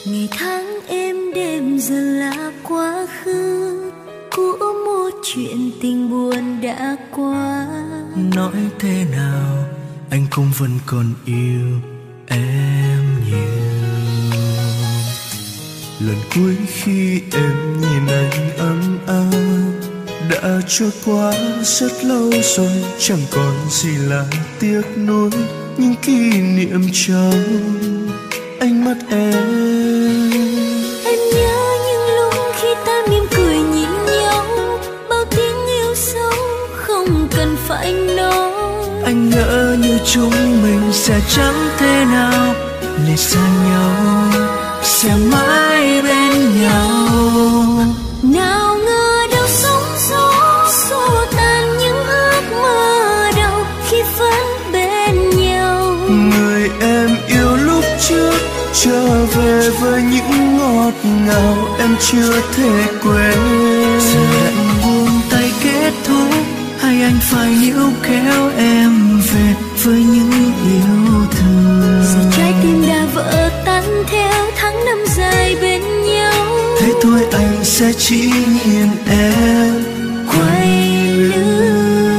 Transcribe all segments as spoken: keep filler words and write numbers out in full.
Ngày tháng êm đềm giờ là quá khứ của một chuyện tình buồn đã qua. Nói thế nào anh cũng vẫn còn yêu em nhiều. Lần cuối khi em nhìn anh ấm áp đã trôi qua rất lâu rồi, chẳng còn gì là tiếc nuối những kỷ niệm trong ánh mắt em. Em nhớ những lúc khi ta mỉm cười nhìn nhau, bao tiếng yêu sâu không cần phải nói. Anh ngỡ như chúng mình sẽ chẳng thể nào lìa xa nhau, sẽ mãi bên nhau. Nào ngờ đâu sóng gió xua tan những ước mơ đầu khi vẫn bên nhau. Người em yêu lúc trước trở về với những ngọt ngào em chưa thể quên. Giờ lạnh buông tay kết thúc, hay anh phải níu kéo em về với những yêu thương. Giờ trái tim đã vỡ tan theo tháng năm dài bên nhau. Thế thôi anh sẽ chỉ nhìn em quay lưng.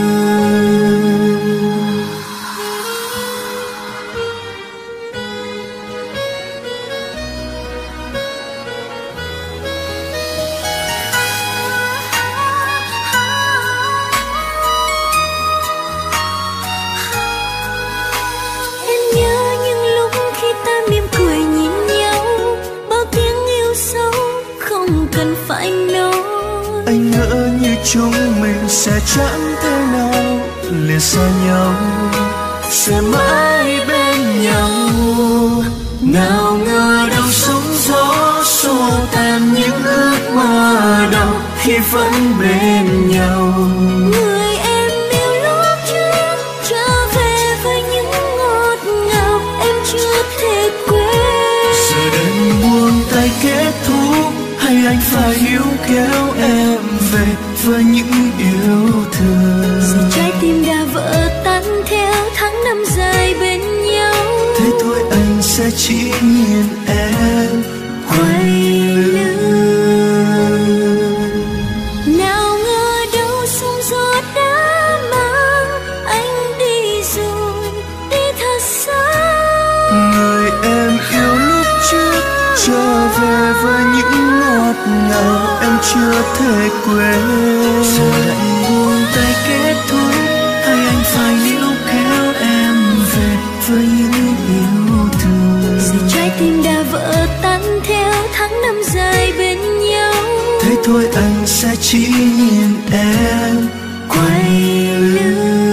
Em nhớ những lúc khi ta mỉm cười nhìn nhau, bao tiếng yêu sâu không cần phải nói. Anh ngỡ như chúng mình sẽ chẳng thể nào lìa xa nhau, sẽ mãi bên nhau. Nào ngờ đâu sóng gió xua tan những ước mơ đầu khi vẫn bên nhau. Người em yêu lúc trước trở về với những ngọt ngào em chưa thể quên. Giờ đành buông tay kết thúc, hay anh phải níu kéo em về với những yêu thương. Giờ trái tim đã vỡ tan theo tháng năm dài bên nhau. Thế thôi anh sẽ chỉ nhìn em quay lưng. Nào ngờ đâu sóng gió đã mang anh đi rồi, đi thật xa. Người em yêu lúc trước trở về với những ngọt ngào em chưa thể quên. Giờ lạnh buông tay kết thúc, hay anh phải níu kéo em về với những yêu thương. Giờ trái tim đã vỡ tan theo tháng năm dài bên nhau. Thế thôi anh sẽ chỉ nhìn em quay lưng.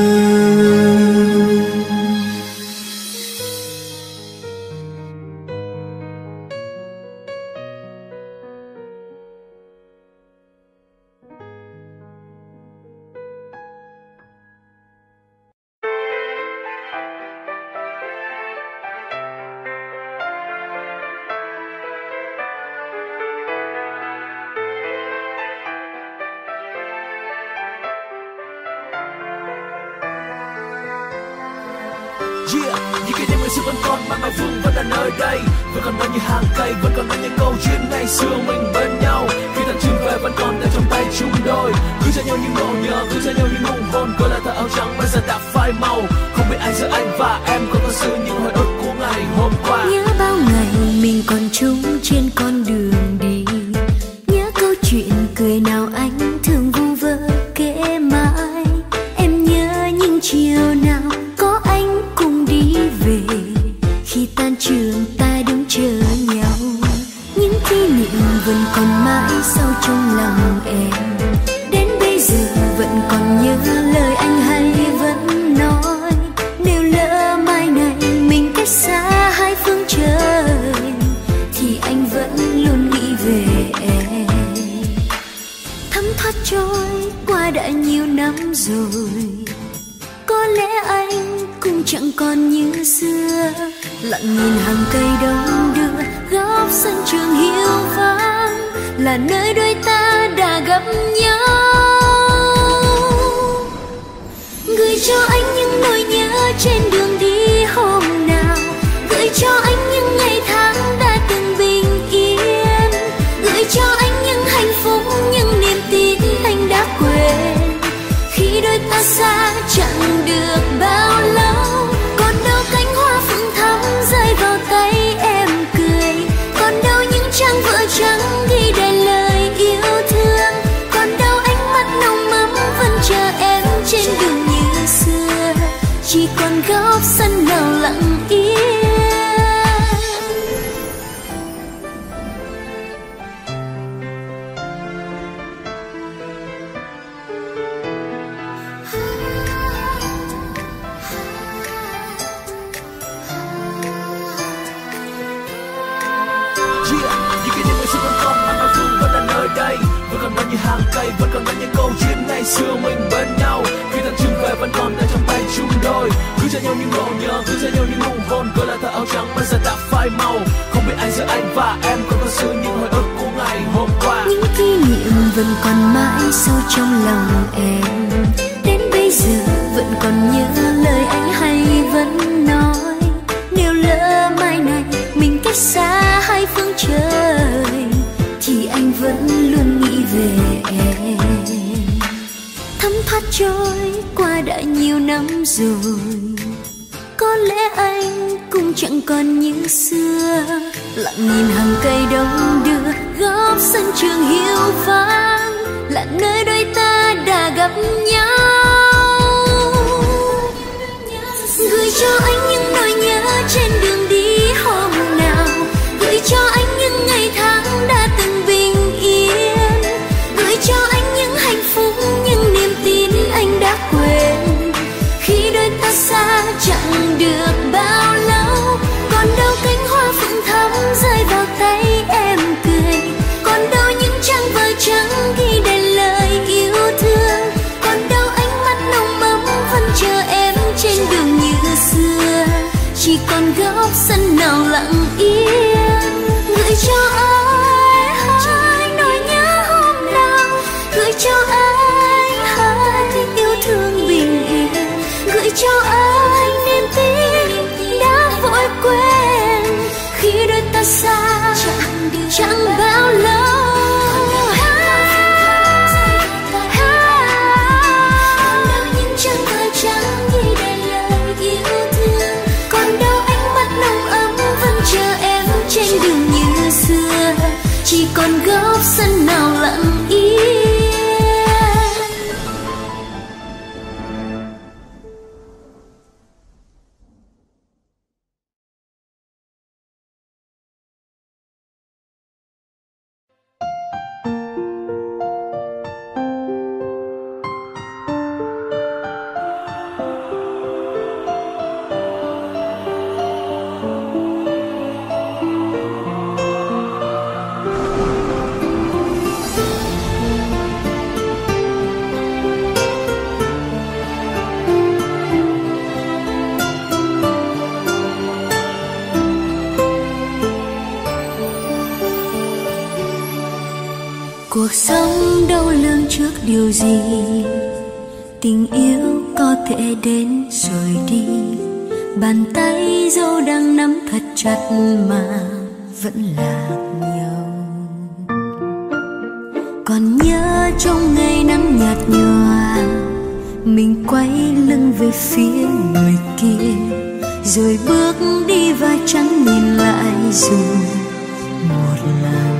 Yeah, những kỷ niệm ngày xưa vẫn còn mãi mãi vương vẫn ở nơi đây, vẫn còn bao nhiêu hàng cây, vẫn còn bao nhiêu câu chuyện ngày xưa mình bên nhau. Khi ta trở về vẫn còn ở trong tay chúng đôi, cứ cho nhau những ngộ nhớ, cứ cho nhau những nụ hôn, gọi là tờ áo trắng bây giờ đã phai màu. Không biết ai giữa anh và em còn có sự những hồi ức của ngày hôm qua. Nhớ bao ngày mình còn chung trên con đường đi, nhớ câu chuyện cười nào anh thường vu vơ kể mãi. Em nhớ những chiều nào có anh cùng đi về, khi tan trường ta đứng chờ nhau. Những kỷ niệm vẫn còn mãi sâu trong lòng em, đến bây giờ vẫn còn nhớ lời anh hay vẫn nói. Nếu lỡ mai này mình cách xa hai phương trời, thì anh vẫn luôn nghĩ về em. Thấm thoát trôi qua đã nhiều năm rồi, có lẽ anh cũng chẳng còn như xưa. Lặng nhìn hàng cây đông đưa góc sân trường hiu vắng, là nơi đôi ta đã gặp nhau. Gửi cho anh những nỗi nhớ trên đường đi hôm nào, gửi cho anh những ngày tháng đã từng bình như hàng cây, vẫn còn là những câu chuyện ngày xưa mình bên nhau. Khi tan trường về vẫn còn đang trong tay chung đôi, cứ cho nhau những nỗi nhớ, cứ cho nhau những nụ hôn, gọi là tờ áo trắng bây giờ đã phai màu. Không biết ai giữa anh và em còn có sự những hồi ức của ngày hôm qua. Những kỷ niệm vẫn còn mãi sâu trong lòng em, đến bây giờ vẫn còn nhớ lời anh hay vẫn nói. Nếu lỡ mai này mình cách xa hai phương trời, thì anh vẫn luôn nghĩ về em. Thấm thoát trôi qua đã nhiều năm rồi, có lẽ anh cũng chẳng còn như xưa. Lặng nhìn hàng cây đông đưa góc sân trường hiu vắng, là nơi đôi ta đã gặp nhau. Gửi cho anh những nỗi nhớ trên đường đi hôm nào, gửi cho anh những ngày tháng đã từng bình yên, gửi cho anh những hạnh phúc, những niềm tin anh đã quên. Khi đôi ta xa chẳng được bao lâu, còn đâu cánh hoa phượng thắm rơi vào tay em cười, còn đâu những trang vở trắng ghi đầy lời yêu thương, còn đâu ánh mắt nồng ấm vẫn chờ em trên đường như xưa. Chỉ còn góc sân nào lặng yên, gửi cho anh hai nỗi nhớ hôm nào, gửi cho anh hai yêu thương bình yên, gửi cho anh niềm tin đã vội quên. Khi đôi ta xa chẳng bao lâu, chỉ còn góc sân nào lặng yên. Cuộc sống đâu lường trước điều gì, tình yêu có thể đến rồi đi. Bàn tay dẫu đang nắm thật chặt mà vẫn lạc nhau. Còn nhớ trong ngày nắng nhạt nhòa, mình quay lưng về phía người kia, rồi bước đi và chẳng nhìn lại dù một lần.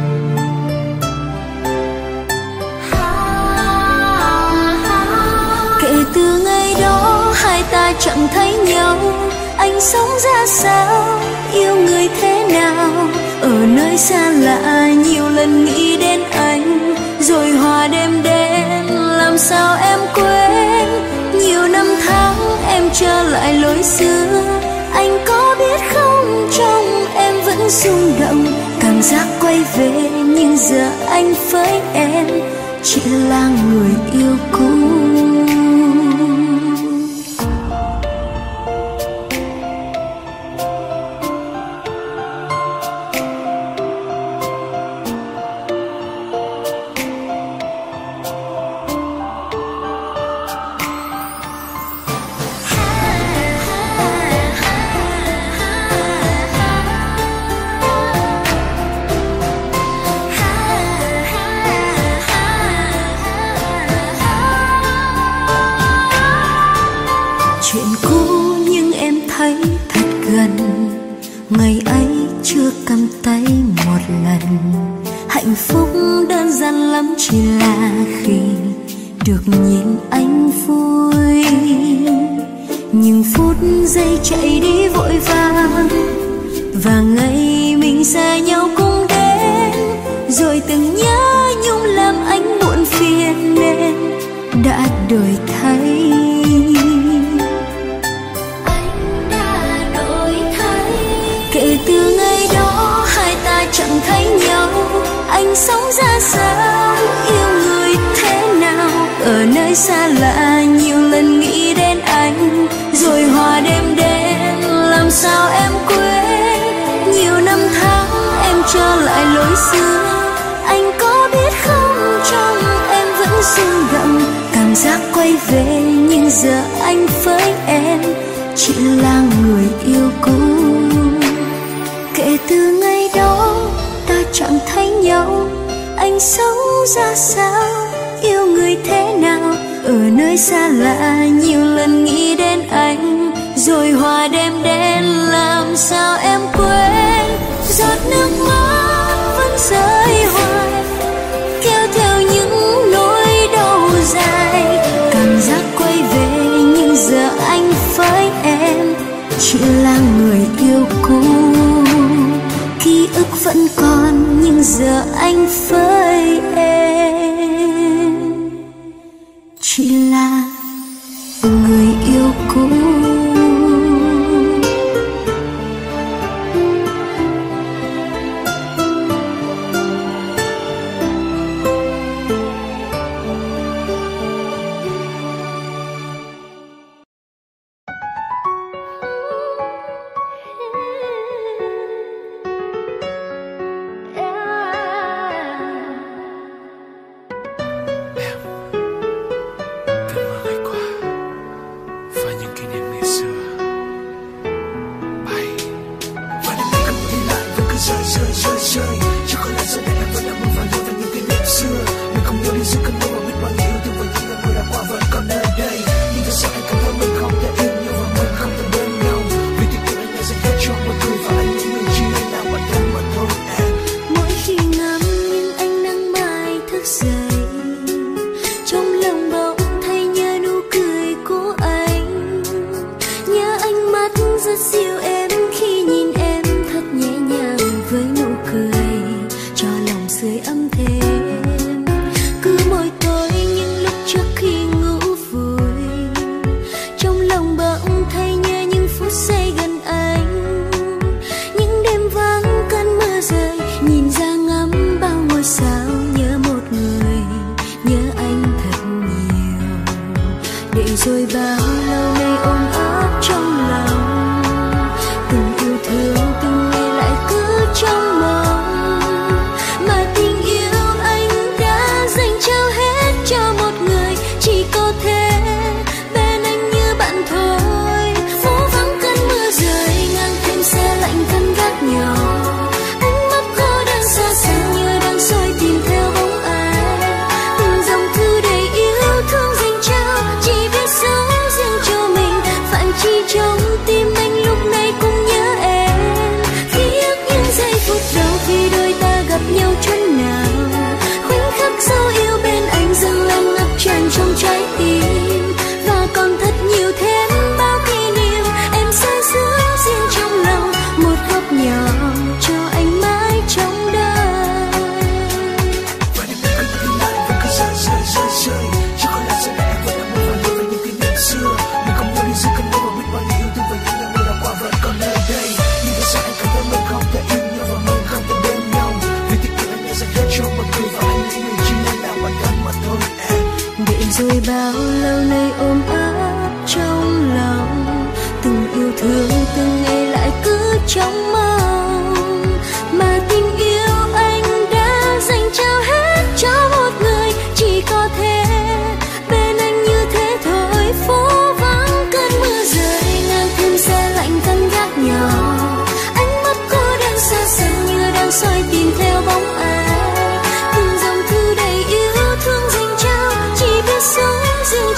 Kể từ ngày đó hai ta chẳng thấy nhau, anh sống ra sao, yêu người thế nào. Ở nơi xa lạ nhiều lần nghĩ đến anh, rồi hòa đêm đến làm sao em quên. Nhiều năm tháng em trở lại lối xưa, anh có biết không, trong em vẫn rung động. Cảm giác quay về nhưng giờ anh với em chỉ là người yêu cũ. Ngày ấy chưa cầm tay một lần, hạnh phúc đơn giản lắm chỉ là khi được nhìn anh vui. Nhưng phút giây chạy đi vội vàng, và ngày mình xa nhau cũng đến, rồi từng nhớ nhung làm anh muộn phiền nên đã đổi thay. Kể từ ngày đó hai ta chẳng thấy nhau, anh sống ra sao, yêu người nơi xa lạ, nhiều lần nghĩ đến anh rồi hòa đêm đến, làm sao em quên. Nhiều năm tháng em trở lại lối xưa, anh có biết không, trong em vẫn rung động cảm giác quay về, nhưng giờ anh với em chỉ là người yêu cũ. Kể từ ngày đó ta chẳng thấy nhau, anh sống ra sao, yêu người thế nào, ở nơi xa lạ, nhiều lần nghĩ đến anh rồi hòa đêm đến, làm sao em quên. Giọt nước mắt vẫn rơi hoài, kéo theo những nỗi đau dài, cảm giác quay về, nhưng giờ anh với em chỉ là người yêu cũ. Ký ức vẫn còn, nhưng giờ anh với em chỉ là người yêu cũ. Rồi bao lâu nay ôm ấp trong lòng, từng yêu thương từng ngày lại cứ trong mong, mà tình yêu anh đã dành trao hết cho một người, chỉ có thể bên anh như thế thôi. Phố vắng cơn mưa rơi, ngang thêm xe lạnh canh gác nhỏ, ánh mắt cô đang xa xăm như đang soi tìm theo bóng ai, từng dòng thư đầy yêu thương dành trao, chỉ biết sống riêng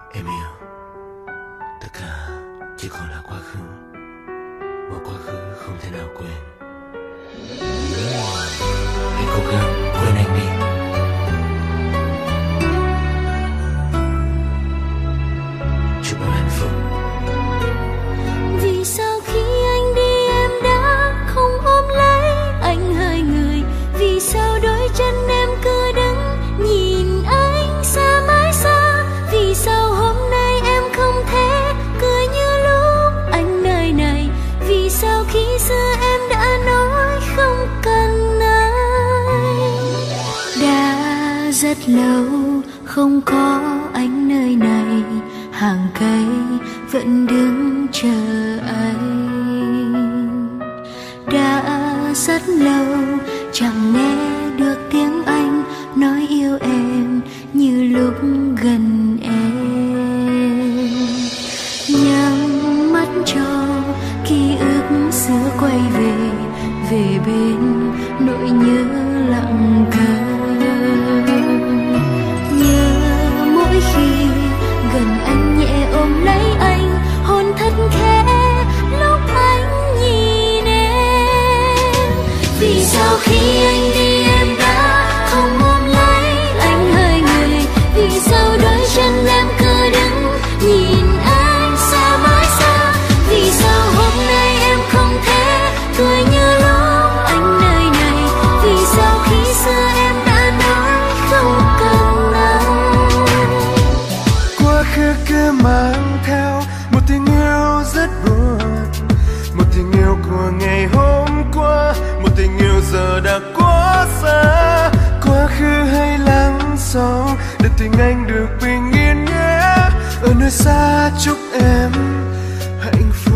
Em yêu, tất cả chỉ còn là quá khứ, một quá khứ không thể nào quên. Hãy cố gắng quên anh đi. Chúc em hạnh phúc. Vì sao khi anh đi em đã không ôm lấy anh hai người? Vì sao đôi chân em cứ đứng nhìn anh xa mãi xa? Vì sao hôm nay em không thể cười như lúc anh nơi này? Vì sao khi xưa em đã nói không cần anh? Đã rất lâu không có anh nơi này, hàng cây vẫn đứng chờ anh. Đã rất lâu chẳng nghe được tiếng anh nói yêu em như lúc gần em. Nhắm mắt cho ký ức xưa quay về, về bên nỗi nhớ lặng thầm. Nhớ mỗi khi gần anh nhẹ ôm lấy anh, hôn thật khẽ lúc anh nhìn em. Vì sao khi anh đi em đã không ôm lấy anh hơi người? Vì sao đôi chân em cứ đứng nhìn anh xa mãi xa? Vì sao hôm nay em không thể cười như lúc anh nơi này? Vì sao khi xưa em đã nói không cần anh? Quá khứ cứ mang theo một tình yêu rất buồn, một tình yêu của ngày hôm qua, một tình yêu giờ đã quá xa. Quá khứ hãy lắng sóng để tình anh được bình yên nhé. Ở nơi xa chúc em hạnh phúc.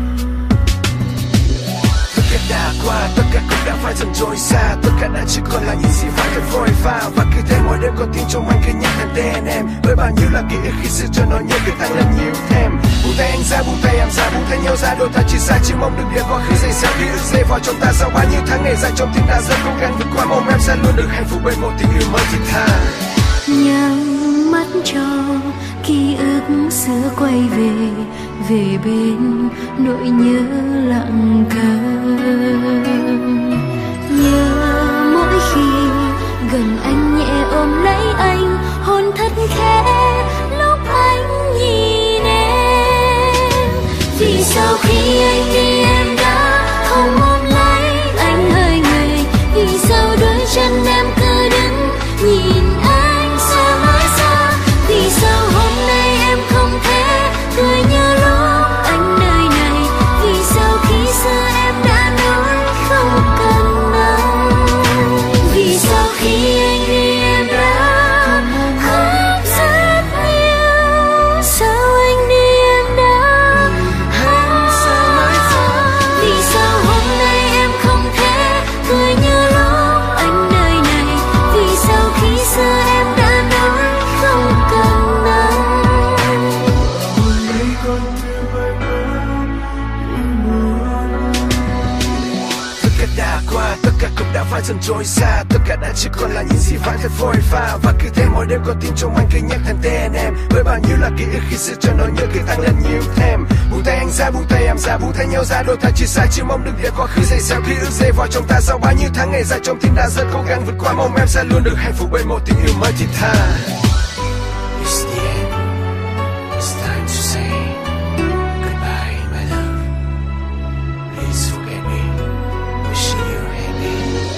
Tất cả đã qua, tất cả cũng đã phải dần trôi xa, tất cả đã chỉ còn là những gì phải thật vội vã. Và cứ thế mỗi đêm có tiếng trong anh cứ nhắc đến tên em, với bao nhiêu là ký ức khi xưa cho nó nhớ cứ tăng lên nhiều thêm. Buông tay anh ra, buông tay em ra, buông tay nhau ra, đôi ta chỉ xa chỉ mong được điều quá khứ dây sao ký ức dây vào trong ta sau bao nhiêu tháng ngày dài trong tim ta rất cố gắng vượt qua, mong em sẽ luôn được hạnh phúc bên một tình yêu mới thiết tha. Nhắm mắt cho ký ức xưa quay về, về bên nỗi nhớ lặng thầm. Nhớ mỗi khi gần anh nhẹ ôm lấy anh, hôn thật khẽ lúc anh nhìn em. Vì sao khi anh đi em đã không ôm lấy anh hơi người? Vì sao đôi chân em cứ đứng nhìn anh xa mãi xa? Vì sao hôm nay em không thể cười như lúc anh nơi này? Vì sao khi xưa em đã nói không cần anh? Vì sao khi anh đi em đã khóc rất nhiều? Sao anh đi em đã hát xa mãi xa? Vì sao hôm nay em không thể cười như lúc anh nơi này? Vì sao khi xưa em đã nói không cần anh? Tất cả đã qua, tất cả cũng đã phải dần trôi xa, tất cả đã chỉ còn là những gì phải thật vội vã. Và cứ thế mỗi đêm có tiếng trong anh cứ nhắc đến tên em, với bao nhiêu là ký ức khi xưa cho nó nhớ cứ tăng lên nhiều thêm. Buông tay anh ra, buông tay em ra, buông tay nhau ra, đôi ta chỉ xa chỉ mong được điều quá khứ dây sao ký ức dây vào trong ta sau bao nhiêu tháng ngày dài trong tim ta rất cố gắng vượt qua, mong em sẽ luôn được hạnh phúc bên một tình yêu mới thiết tha. It's the end. It's time to say goodbye, my love. Please forget me. Wishing you happy.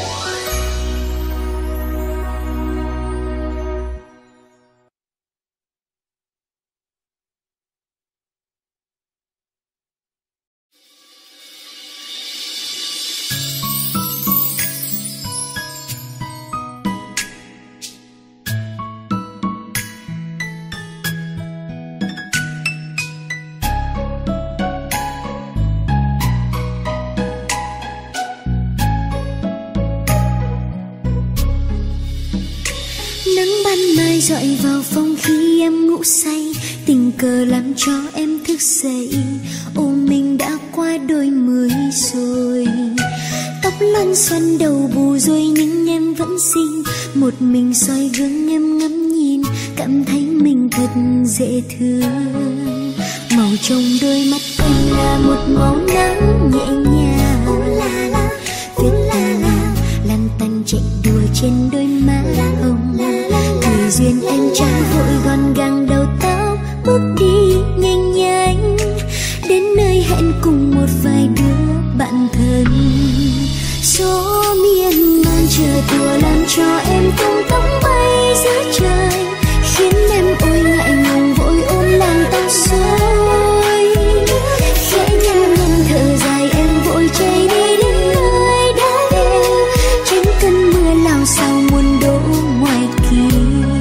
Ban mai dọi vào phòng khi em ngủ say, tình cờ làm cho em thức dậy. Ôm mình đã qua đôi mươi rồi, tóc loăn xoăn đầu bù rồi nhưng em vẫn xinh. Một mình soi gương em ngắm nhìn, cả cảm thấy mình thật dễ thương. Màu trong đôi mắt anh là một màu nắng nhẹ nhàng, viết la la lăn tăn chạy đùa trên đôi má hồng. Thời duyên em chẳng vội gọn gàng đầu tóc, bước đi nhanh nhanh đến nơi hẹn cùng một vài đứa bạn thân. Gió miên man chờ đùa làm cho em tung tóc bay giữa trời, khiến em ôi ngại ngùng vội ôm làn tóc rối. Khẽ nhăn nhăn thở dài em vội chạy đi đến nơi đã về, tránh cơn mưa lao sao muôn đổ ngoài kia.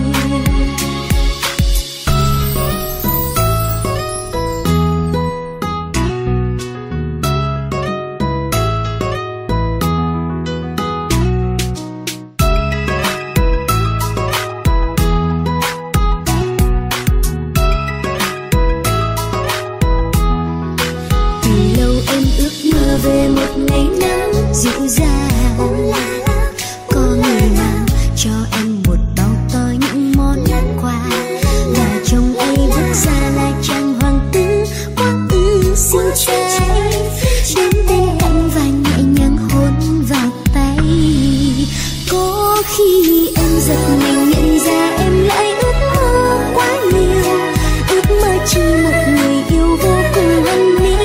Về một ngày nắng dịu dàng, có người nào cho em một bao to những món quà, và chồng ấy bước ra là chàng hoàng tử quá ư xinh trai, đến bên cạnh và nhẹ nhàng hôn vào tay. Có khi em giật mình nhận ra em lại ước mơ quá nhiều, ước mơ chỉ một người yêu vô cùng anh mỹ.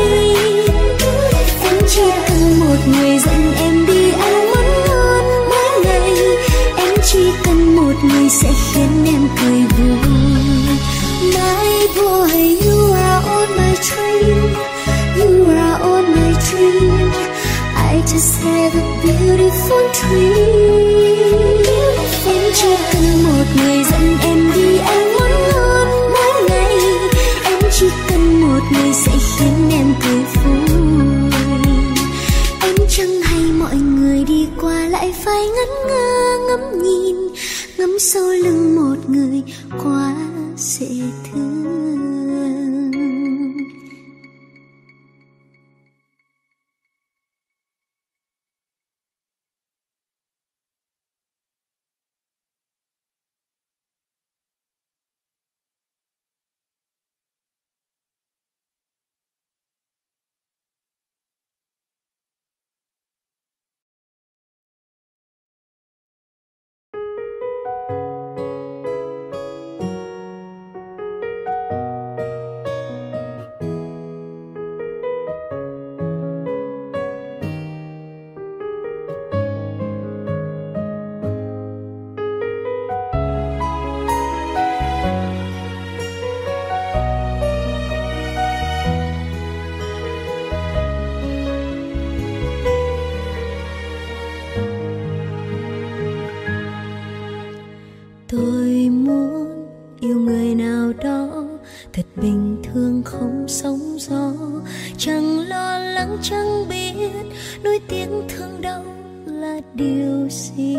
Chỉ cần một người dẫn em đi ăn món ngon mỗi ngày, em chỉ cần một người sẽ khiến em cười vui. My boy, you are all my dream, you are all my dream. I just have a beautiful dream. Em chỉ cần một người dẫn em đi ăn món ngon mỗi ngày, em chỉ cần một người sẽ khiến em cười vui. Chẳng hay mọi người đi qua lại phải ngẩn ngơ ngắm nhìn, ngắm sau lưng một người quá dễ thương. Tôi muốn yêu người nào đó thật bình thường không sóng gió, chẳng lo lắng chẳng biết nỗi tiếng thương đau là điều gì.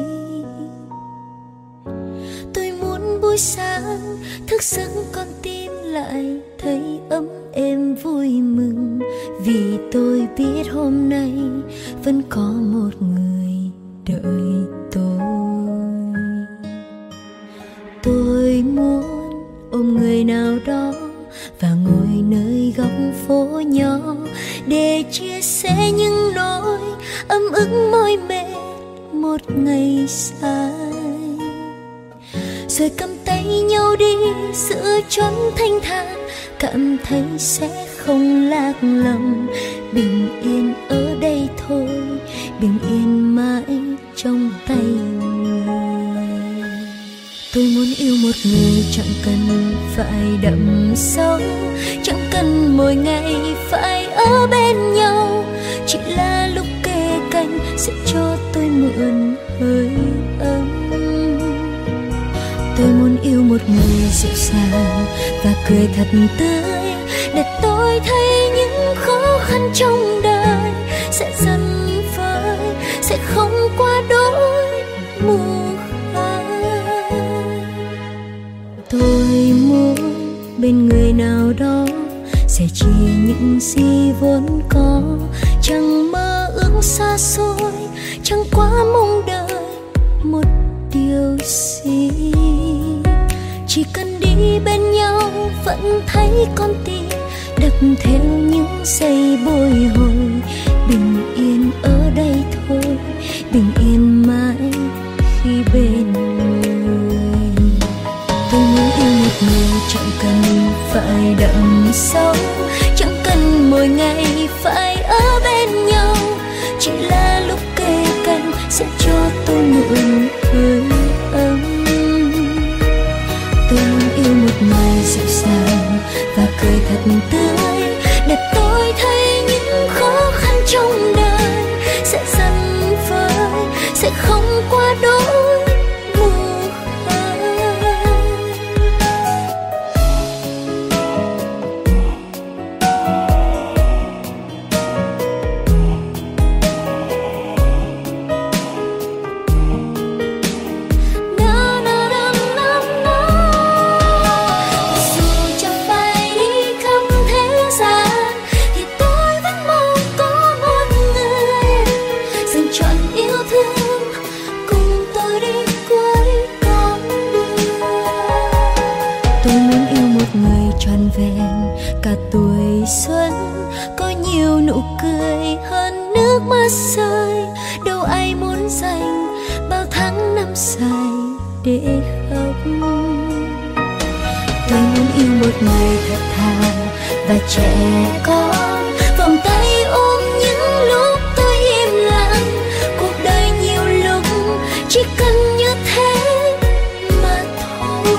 Tôi muốn buổi sáng thức giấc con tim lại thấy ấm êm vui mừng, vì tôi biết hôm nay vẫn có một người đợi tôi. Tôi muốn ôm người nào đó và ngồi nơi góc phố nhỏ để chia sẻ những nỗi ấm ức mỏi mệt một ngày dài, rồi cầm tay nhau đi giữa chốn thanh thản, cảm thấy sẽ không lạc lòng. Bình yên ở đây thôi, bình yên mãi trong tay người. Tôi muốn yêu một người chẳng cần phải đậm sâu, chẳng cần mỗi ngày phải ở bên nhau, chỉ là lúc kề cạnh sẽ cho tôi mượn hơi ấm. Tôi muốn yêu một người dịu dàng và cười thật tươi, để tôi thấy những khó khăn trong đời sẽ dần vơi, sẽ không qua đôi mùa. Tôi muốn bên người nào đó sẻ chia những gì vốn có, chẳng mơ ước xa xôi, chẳng quá mong đợi một điều gì. Chỉ bỗng thấy con tim đập theo những giây bồi hồi. Bình yên ở đây thôi, bình yên mãi khi bên người. Tôi muốn yêu một người chẳng cần phải đậm sâu, chẳng cần mỗi ngày phải ở bên nhau, chỉ là lúc kề cạnh sẽ cho tôi mượn hơi ấm. Tôi muốn yêu một người dịu dàng và cười thật tươi, để tôi thấy những khó khăn trong đời sẽ dần vơi, sẽ không quá đỗi mù cả tuổi xuân, có nhiều nụ cười hơn nước mắt rơi. Đâu ai muốn dành bao tháng năm dài để khóc. Tôi muốn yêu một người thật thà và trẻ con, vòng tay ôm những lúc tôi im lặng. Cuộc đời nhiều lúc chỉ cần như thế mà thôi.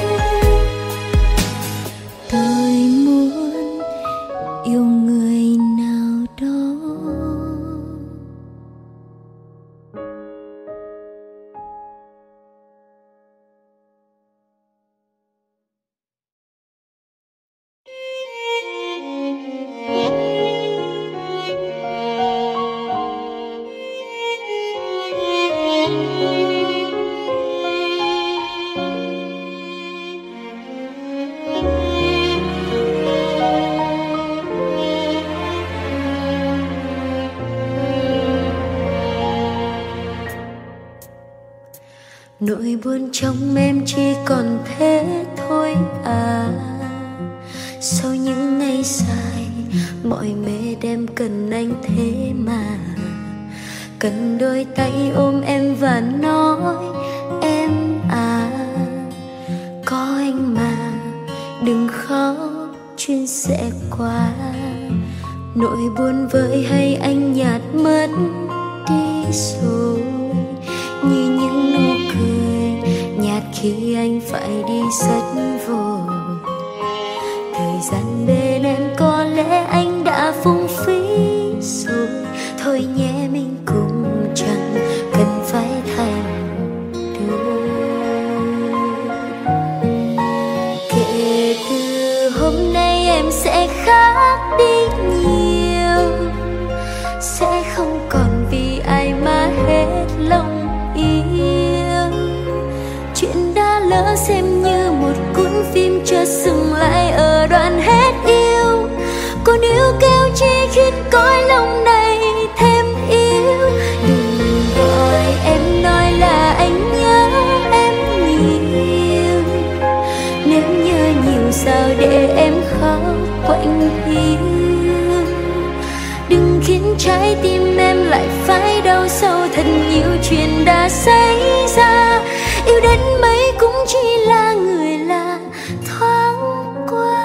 Tôi muốn yêu người nào đó. Nỗi buồn trong em chỉ còn thế thôi à. Sau những ngày dài mọi mệt em cần anh thế mà. Cần đôi tay ôm em và nói em à, có anh mà đừng khóc, chuyện sẽ qua. Nỗi buồn vơi hay anh nhạt mất đi rồi, như những nụ cười nhạt khi anh phải đi rất vội. Thời gian bên em có lẽ anh đã phung phí rồi. Thôi nhé mình cũng chẳng cần phải thành đôi. Kể từ hôm nay em sẽ khác đi nhiều, sẽ không còn vì ai mà hết lòng yêu. Chuyện đã lỡ xem như một cuốn phim chưa dừng lại ở đoạn hết yêu. Còn yêu kêu chi khiến cõi lòng này thêm yêu. Đừng gọi em nói là anh nhớ em nhiều. Nếu nhớ nhiều sao để em khóc quạnh hiu. Đừng khiến trái tim em lại phải đau sâu. Thật nhiều chuyện đã xảy ra, yêu đến mấy cũng chỉ là người lạ thoáng qua.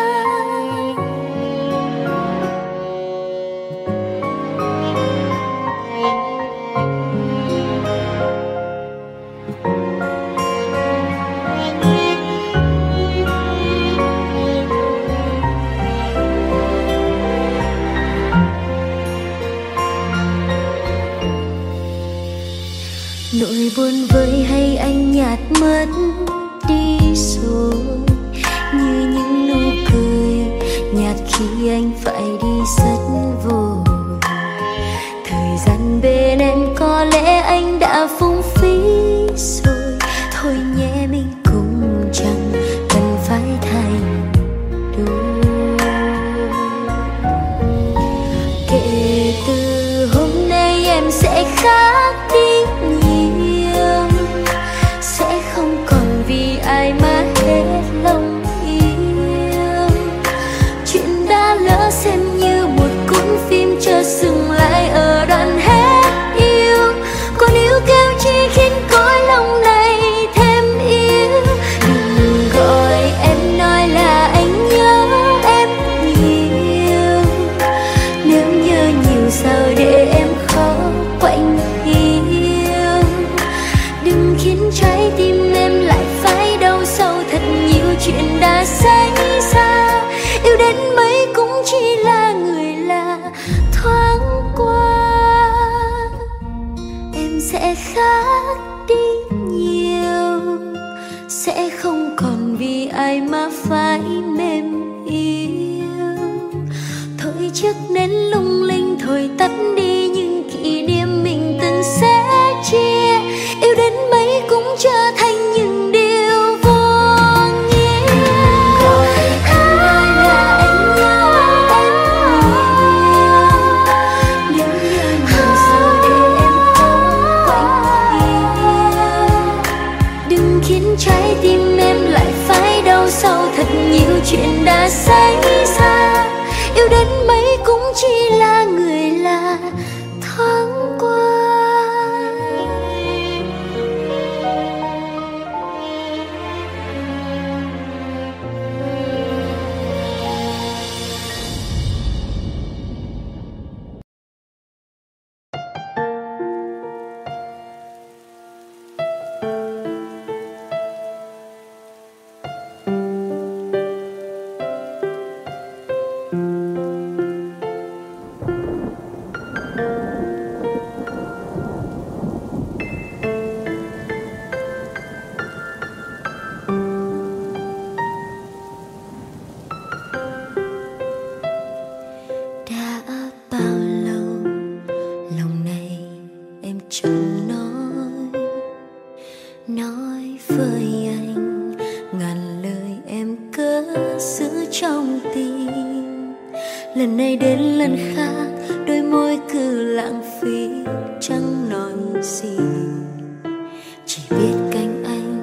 Nỗi buồn vơi hay anh nhạt mất đi rồi, như những nụ cười nhạt khi anh phải đi rất vội. Thời gian bên em có lẽ anh đã phung phí rồi. Thôi nhé mình cũng chẳng cần phải thành đôi. Kể từ hôm nay em sẽ khác đi nhiều, sẽ không còn vì ai mà hết lòng yêu. tắt đi những kỷ niệm mình từng sẻ chia. Yêu đến mấy cũng trở thành những điều vô nghĩa. Gọi anh ơi là anh nhớ em nhiều. Đừng làm điều giờ để em không quạnh hiu. Đừng khiến trái tim em lại phải đau sâu thật nhiều chuyện đã xảy ra. Yêu đến mấy cũng chỉ là người lạ thoáng qua. Lần này đến lần khác, đôi môi cứ lãng phí chẳng nói gì, chỉ biết cạnh anh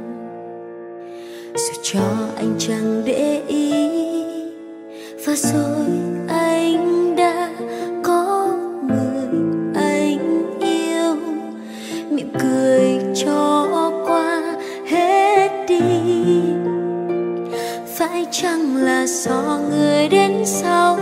rồi cho anh chẳng để ý. Và rồi anh đã có người anh yêu, mỉm cười cho qua hết đi. Phải chăng là do người đến sau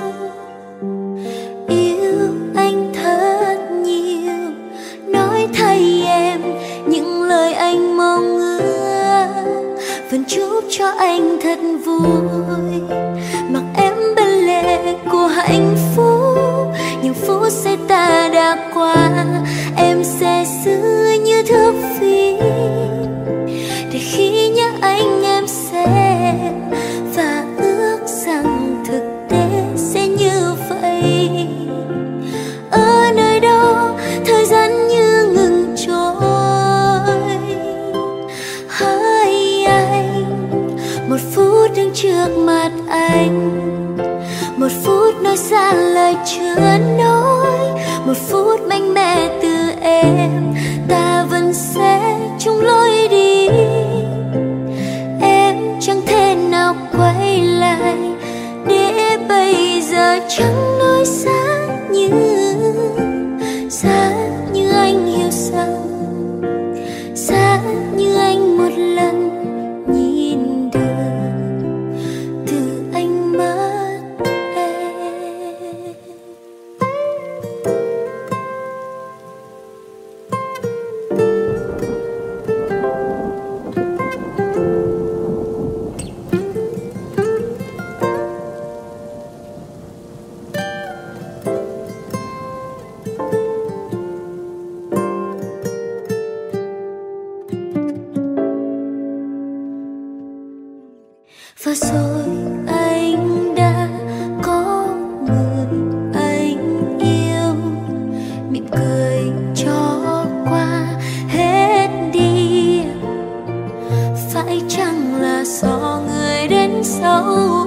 yêu anh thật nhiều, nói thay em những lời anh mong ước, vẫn chúc cho anh thật vui. Mặc em bên lề của hạnh phúc, những phút giây ta đã qua em sẽ giữ như thước phim, để khi nhắc anh em sẽ và ước rằng thực tế sẽ như vậy. Ở nơi đó thời gian như ngừng trôi, hỡi anh, một phút đứng trước mặt anh, một phút nói ra lời chưa nói, một phút mạnh mẽ từ em, ta vẫn sẽ chung lối đi. Em chẳng thể nào quay lại, để bây giờ chẳng nói xa như xa như anh hiểu rằng, xa như anh một lần nhìn được từ ánh mắt em. Và rồi anh đã có người anh yêu, mỉm cười cho qua hết đi. Phải chăng là do người đến sau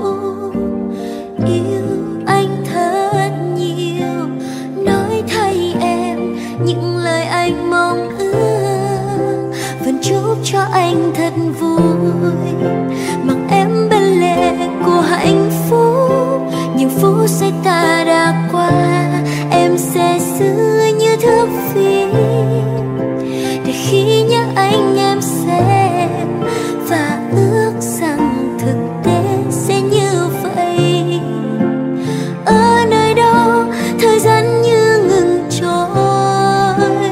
yêu anh thật nhiều, nói thay em những lời anh mong ước, vẫn chúc cho anh thật vui. Mặc em bên lề của hạnh phúc, những phút giây ta đã qua em sẽ giữ như thước phim, để khi nhắc anh em sẽ và ước rằng thực tế sẽ như vậy. Ở nơi đó thời gian như ngừng trôi,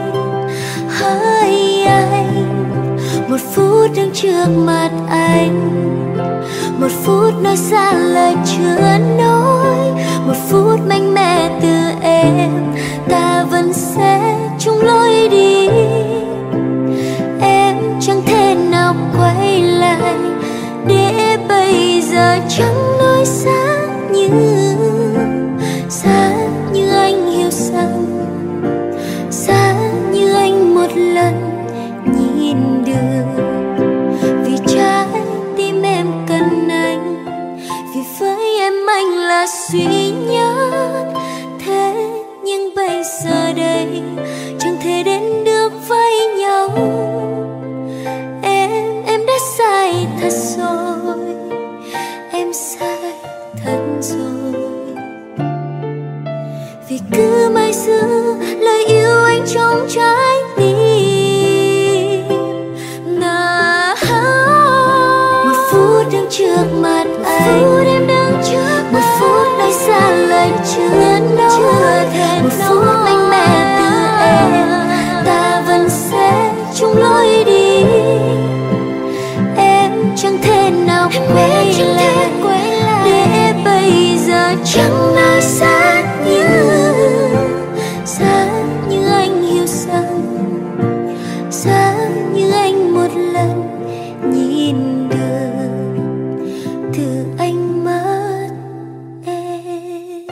hỡi anh, một phút đứng trước mặt anh, một phút nói ra lời chưa nói, một phút mạnh mẽ từ em, ta vẫn sẽ chung lối đi. Em chẳng thể nào quay lại, để bây giờ chẳng nói xa như xa như anh chẳng thể đến được với nhau. Em, em đã sai thật rồi, em sai thật rồi. Vì cứ mãi giữ lời yêu anh trong trái tim. Nào, một phút đứng trước mặt anh, một phút em đứng trước, một phút nói xa lời chưa nói, một phút mạnh mẽ từ em, ta vẫn sẽ chung lối đi. Em chẳng thể nào quay lại, để bây giờ chẳng nói xa như xa như anh hiểu rằng, xa như anh một lần nhìn được từ ánh mắt em.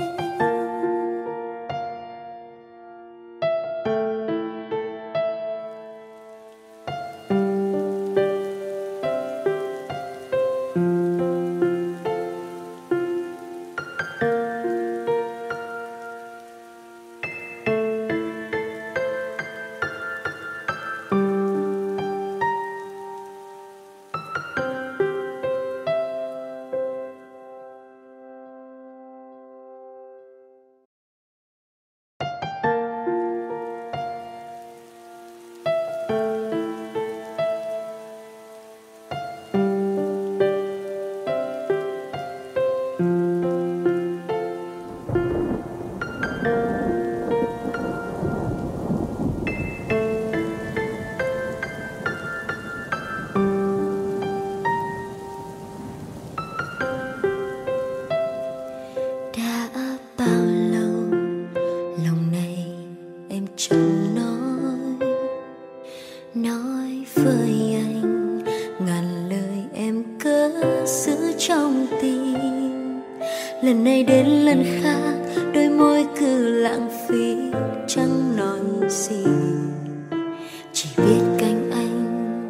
Lần này đến lần khác, đôi môi cứ lãng phí chẳng nói gì, chỉ biết cạnh anh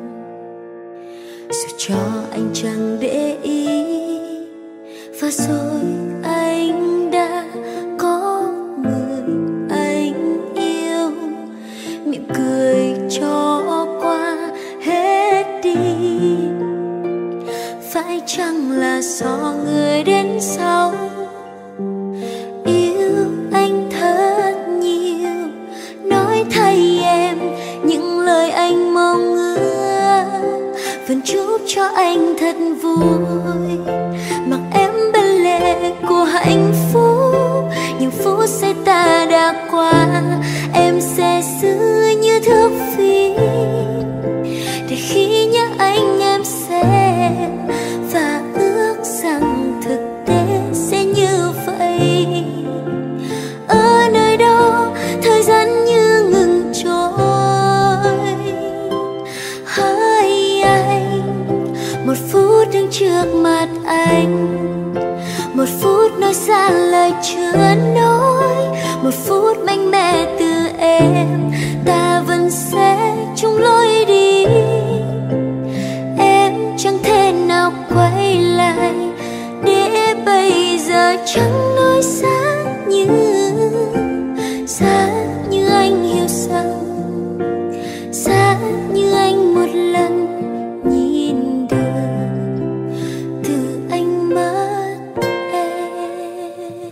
dù cho anh chẳng để ý. Và rồi anh đã có người anh yêu, mỉm cười cho qua hết đi. Phải chăng là do người đến sau yêu anh thật nhiều, nói thay em những lời anh mong ước, vẫn chúc cho anh thật vui. Mặc em bên lề của hạnh phúc, những phút giây ta đã qua em sẽ giữ như thước phim, để khi nhớ anh em sẽ và ước rằng thực tế sẽ như vậy. Ở nơi đó thời gian như ngừng trôi. Hỡi anh, một phút đứng trước mặt anh, một phút nói xa lời chưa nói, một phút mạnh mẽ từ em, ta vẫn sẽ chung lối đi. Em chẳng thể nào quay lại, để bây giờ chẳng nói xa như xa như anh hiểu rằng, xa như anh một lần nhìn được từ ánh mắt em.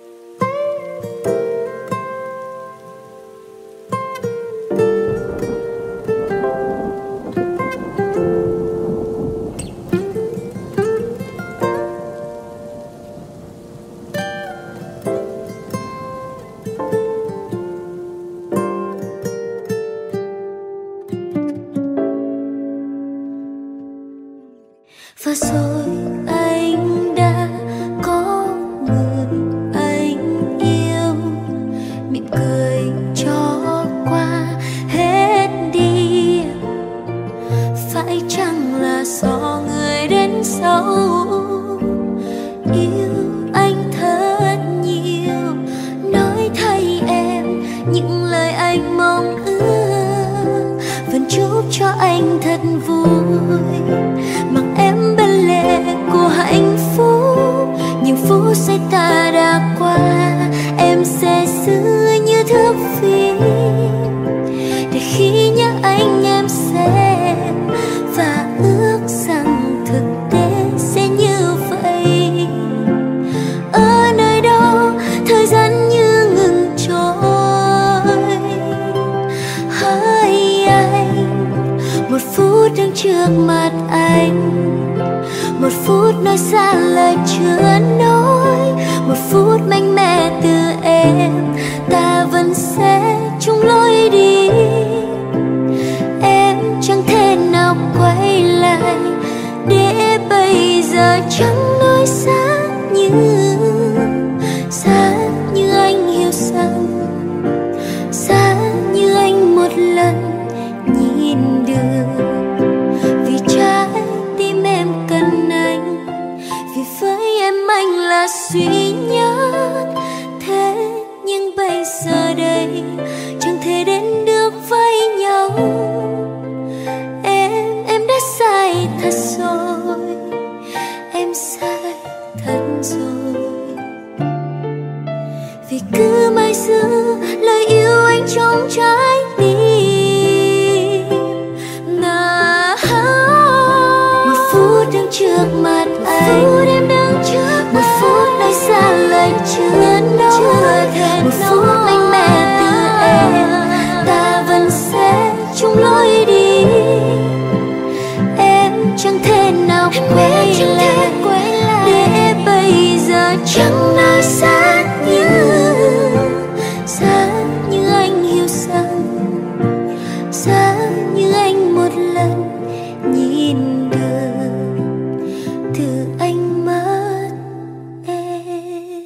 Và rồi anh đã có người anh yêu, mỉm cười cho qua hết đi. Phải chăng là do người đến sau yêu anh thật nhiều, nói thay em những lời anh mong ước, vẫn chúc cho anh thật vui. Mặc em bên lề của hạnh phúc, những phút giây ta đã qua em sẽ giữ như thước phim, trước mặt anh. Một phút nói xa lời chưa nói, một phút mạnh mẽ từ em, ta vẫn sẽ chung lối đi. Em chẳng thể nào quay lại, để bây giờ chẳng nói xa như xa như anh hiểu rằng, xa như anh một lần nhìn được. Vì trái tim em cần anh, vì với em anh là duy nhất. Thế nhưng bây giờ đây chẳng thể đến được với nhau. Em, em đã sai thật rồi, em sai thật rồi. Vì cứ mãi giữ lời yêu anh trong trái tim. Nào, một phút đứng trước mặt anh, một phút em đứng trước, một phút nói xa lời chưa nói, một phút mạnh mẽ từ em, ta vẫn sẽ chung lối đi. Em chẳng thể nào quay lại, để bây giờ chẳng nói xa như xa như anh hiểu rằng, xa như anh một lần nhìn được từ ánh mắt em.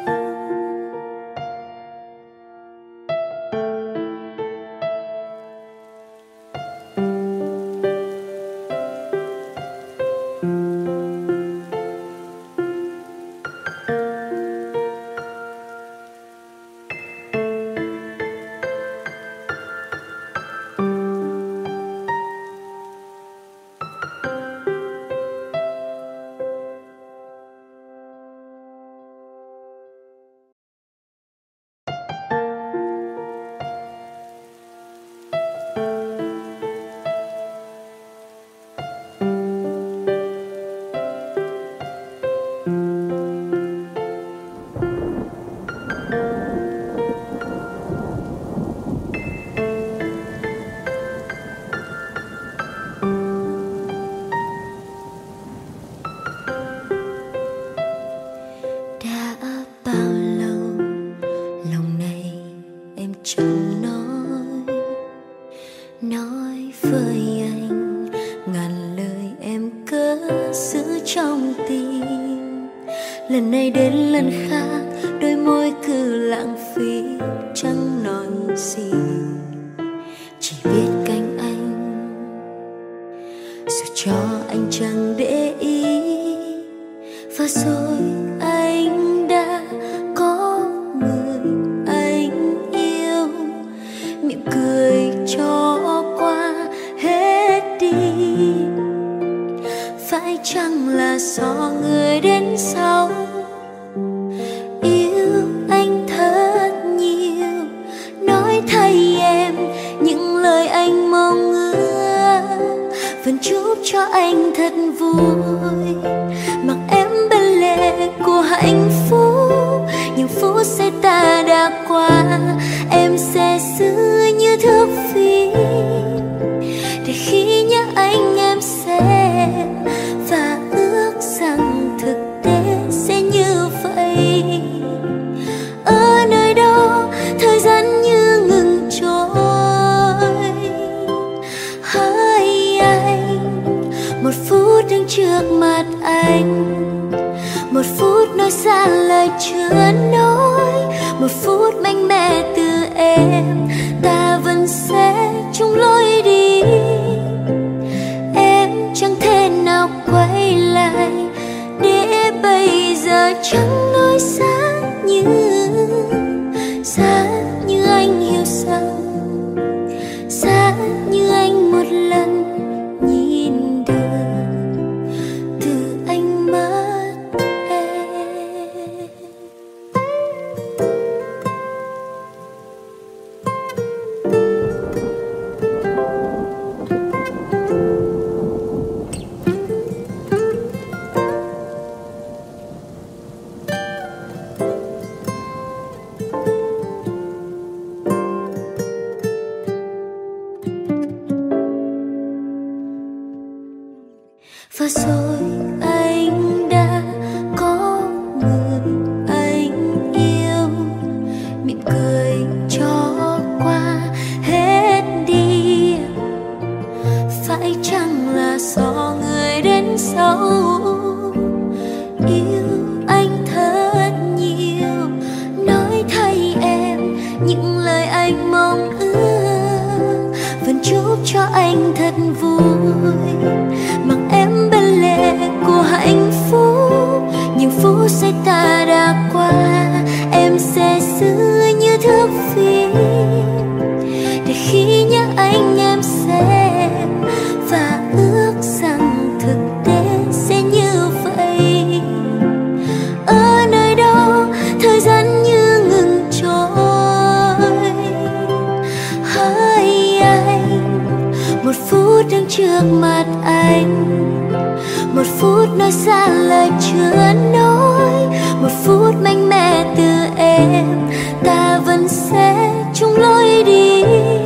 Chẳng nói, nói với anh ngàn lời em cớ giữ trong tim. Lần này đến lần khác, đôi môi cứ lãng phí chẳng nói gì, chỉ biết cạnh anh dù cho anh chẳng để ý. Và rồi anh đã có người anh yêu, mỉm cười cho qua hết đi. Phải chăng là do người đến sau yêu anh thật nhiều, nói thay em những lời anh mong ước, vẫn chúc cho anh thật vui. Mặc em bên lề của hạnh phúc, những phút giây ta đã qua em sẽ giữ như thước phim, để khi nhớ anh em sẽ và ước rằng thực tế sẽ như vậy. Ở nơi đó thời gian như ngừng trôi. Hỡi anh, một phút đứng trước mặt anh, một phút nói xa lời chưa nói, một phút mạnh mẽ từ em, ta vẫn sẽ chung lối đi. Em chẳng thể nào quay lại, để bây giờ chẳng nói xa như xa như anh hiểu rằng, xa như anh một lần nhìn được từ ánh mắt em. Và rồi anh đã có người anh yêu, mỉm cười cho qua hết đi. Phải chăng là do người đến sau yêu anh thật nhiều, nói thay em những lời anh mong ước, vẫn chúc cho anh thật vui. Mặc em bên lề của hạnh phúc, những phút giây ta đã qua em sẽ giữ như thước phim, để khi nhắc anh em xem và ước rằng thực tế sẽ như vậy. Ở nơi đó thời gian như ngừng trôi, hỡi anh, một phút đứng trước mặt anh, một phút nói ra lời chưa nói, một phút mạnh mẽ từ em, ta vẫn sẽ chung lối đi.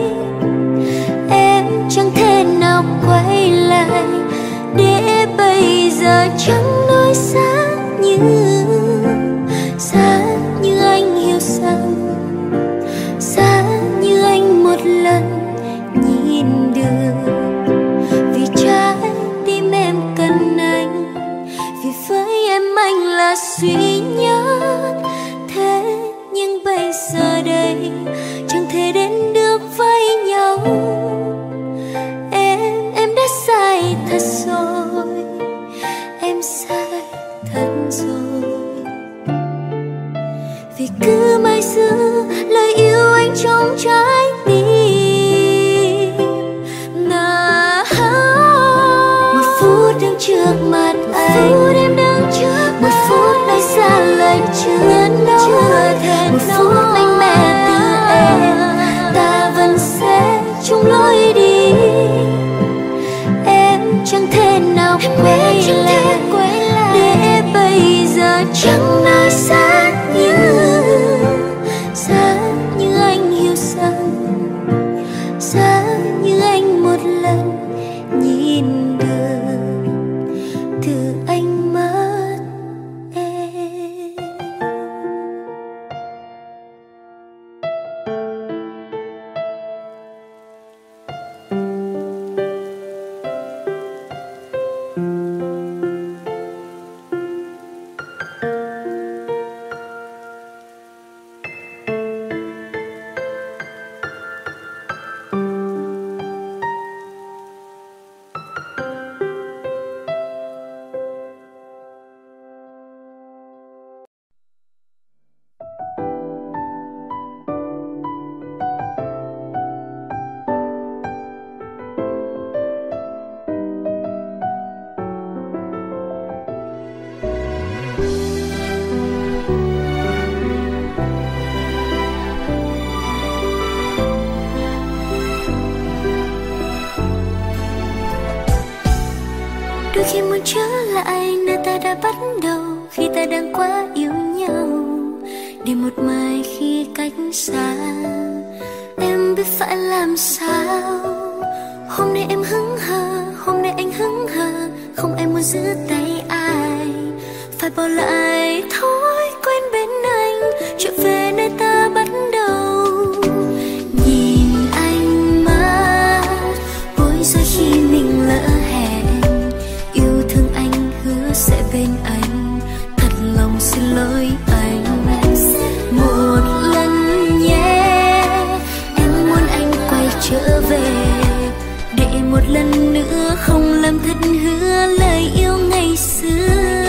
Em chẳng thể nào quay lại, để bây giờ chẳng nói xa như xa như anh hiểu rằng, xa như anh một lần nhìn được. Vì trái tim em cần anh, vì với em anh là duy nhất. Thế nhưng bây giờ đây chẳng thể đến được với nhau. Em, em đã sai thật rồi, em sai thật rồi. Vì cứ mãi giữ lời yêu anh trong trái tim. Nào, một phút đứng trước mặt anh, một phút em đứng trước, một phút nói ra lời chưa nói, một phút mạnh mẽ từ em, ta vẫn sẽ chung lối đi. Em chẳng thể nào quay lại, để bây giờ chẳng nói xa như xa như anh hiểu rằng, xa như anh một lần nhìn được từ anh mất em. Đôi khi muốn trở lại nơi ta đã bắt đầu, khi ta đang quá yêu nhau, để một mai khi cách xa. Em biết phải làm sao. Hôm nay em hững hờ, hôm nay anh hững hờ, không em muốn giữ tay ai, phải bỏ lại thôi, quên bên anh, trở về nơi ta bắt đầu. Nhìn anh mắt bối rối khi mình lỡ hẹn, yêu thương anh hứa sẽ bên anh, thật lòng xin lỗi anh một lần nhé. Em muốn anh quay trở về, để một lần nữa không làm thất hứa lời yêu ngày xưa.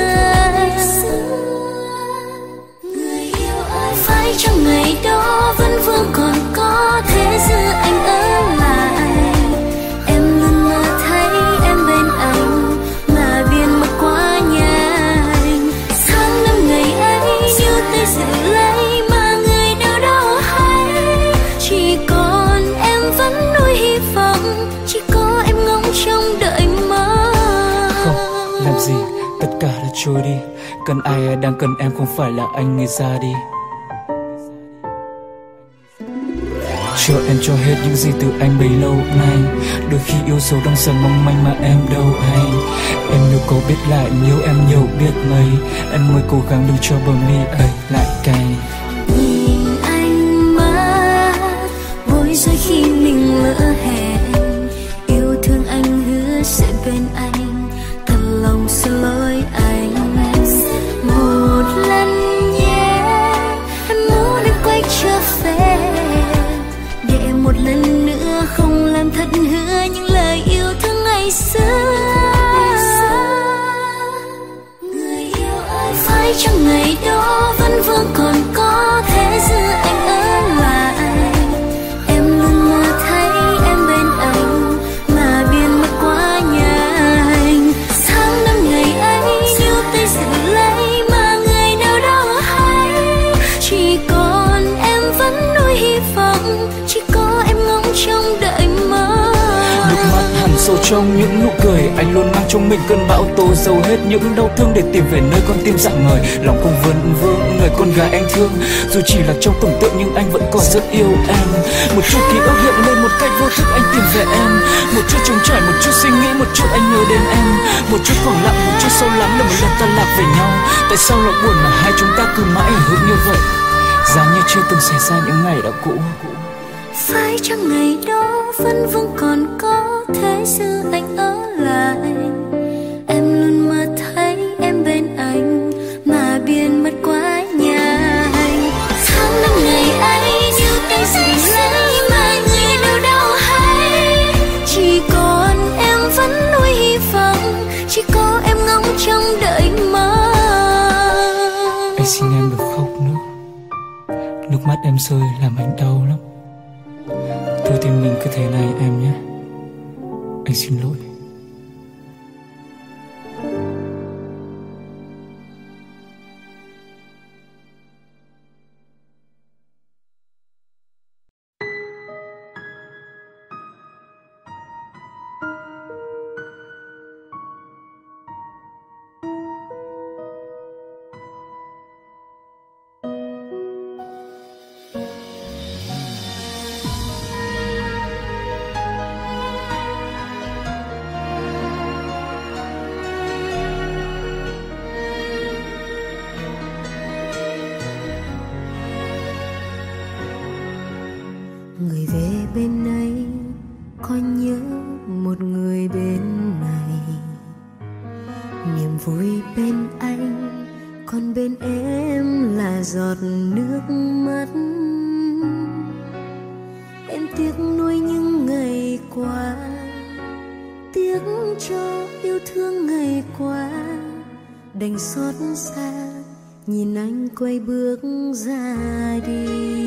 Người yêu ơi, phải chăng ngày đó vẫn vương còn có thể giữ anh ở lại. Em luôn mơ thấy em bên anh, mà biên mất quá nhanh. Tháng năm ngày ấy như tay giữ lấy, mà người đâu đâu hay. Chỉ còn em vẫn nuôi hy vọng, chỉ có em ngóng trông đợi mơ. Không làm gì, tất cả đã trôi đi. Cần ai đang cần em, không phải là anh người ra đi. cho em cho hết những gì từ anh bấy lâu nay. Đôi khi yêu dấu đang dần mong manh mà em đâu hay. Em nếu có biết lại nếu em nhiều biết mấy, em mới cố gắng đừng cho bờ mi ấy lại cay. Nhìn anh mắt vui rồi khi mình lỡ hẹn, yêu thương anh hứa sẽ bên anh, thật lòng xin lỗi anh. Một lần nhé, anh muốn được quay trở về, để một lần nữa không làm thất hứa những lời yêu thương ngày xưa. Người yêu ơi, phải chăng ngày đó vẫn vương còn có thể giữ anh ở lại. Em luôn mơ thấy em bên anh mà biến mất quá nhanh. Tháng năm ngày ấy níu tay giữ lấy mà người nào đâu hay. Chỉ còn em vẫn nuôi hy vọng, chỉ có em ngóng trông đợi mơ. Nước mắt hằn sâu trong những nụ cười, anh luôn mang trong mình cơn bão tố, giấu hết những đau thương để tìm về nơi con tim rạng ngời. Lòng không vấn vương người con gái anh thương, dù chỉ là trong tưởng tượng nhưng anh vẫn còn rất yêu em. Một chút ký ức hiện lên một cách vô thức anh tìm về em, một chút trống trải, một chút suy nghĩ, một chút anh nhớ đến em, một chút khoảng lặng, một chút sâu lắng là một lần ta lạc về nhau. Tại sao lại buồn mà hai chúng ta cứ mãi ở hướng như vậy, giá như chưa từng xảy ra những ngày đã cũ. Phải chăng ngày đó vẫn vương còn có thể giữ anh ở lại. Em luôn mơ thấy em bên anh mà biến mất quá nhanh. Tháng năm ngày ấy níu tay giữ lấy mà người đâu đâu hay. Chỉ còn em vẫn nuôi hy vọng, chỉ có em ngóng trông đợi mơ. Anh xin em đừng khóc nữa, nước mắt em rơi làm anh đau lắm. Thôi thì mình cứ thế này em nhé, anh xin lỗi. Người về bên ấy có nhớ một người bên này. Niềm vui bên anh còn bên em là giọt nước mắt. Em tiếc nuối những ngày qua, tiếc cho yêu thương ngày qua. Đành xót xa nhìn anh quay bước ra đi.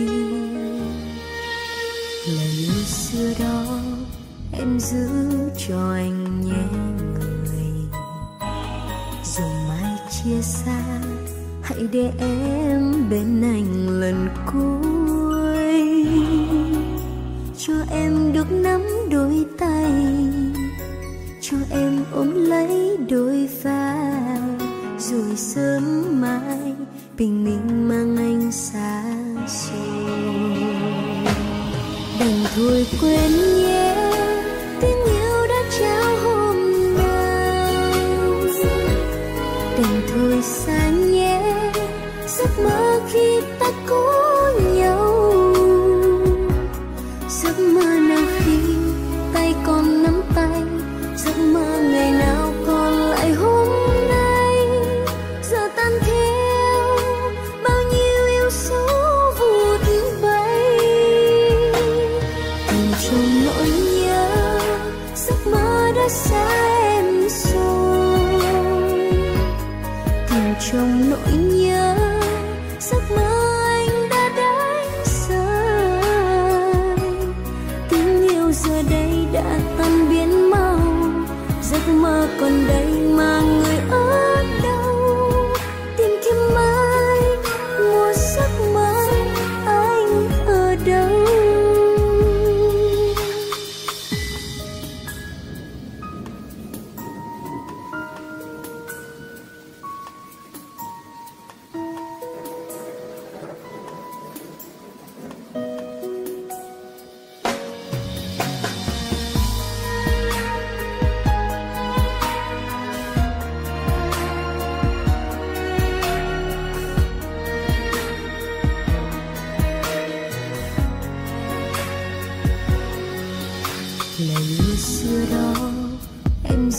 Lời yêu xưa đó em giữ cho anh nhé người. Dù mai chia xa hãy để em bên anh lần cuối. Cho em được nắm đôi tay, cho em ôm lấy đôi vai. Rồi sớm mai bình minh mang anh xa xôi. Đành thôi quên nhé tiếng yêu đã trao hôm nào. Đành thôi xa nhé giấc mơ khi ta có nhau. Giấc mơ nào khi tay còn nắm tay, giấc mơ ngày nào còn lại hôm nay. Giờ tan theo bao nhiêu yêu số vụt bay. Tình trong nỗi nhớ giấc mơ đã xa em rồi. Tình trong nỗi nhớ giấc mơ anh đã đánh rơi. Tình yêu giờ đây đã tan biến mau. Giấc mơ còn đây mà người ở đâu. Tìm kiếm mãi một giấc mơ anh ở đâu.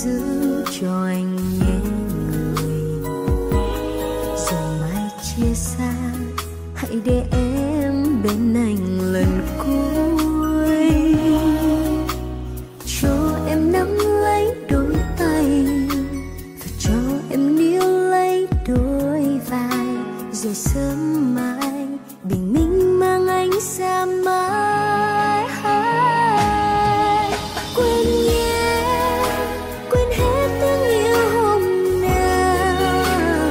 giữ cho anh nhé người. Rồi mai chia xa, hãy để em bên anh lần cuối. Cho em nắm lấy đôi tay và cho em níu lấy đôi vai. Rồi sớm mai bình minh mang anh ra mãi. Quên nhé, quên hết tiếng yêu hôm nào.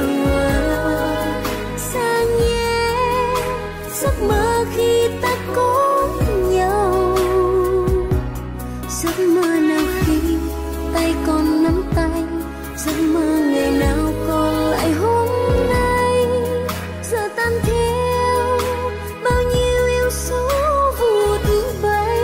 Xa nhé giấc mơ khi ta có nhau. Giấc mơ nào khi tay còn nắm tay. Giấc mơ ngày nào còn lại hôm nay. Giờ tan theo bao nhiêu yêu số vụt bay.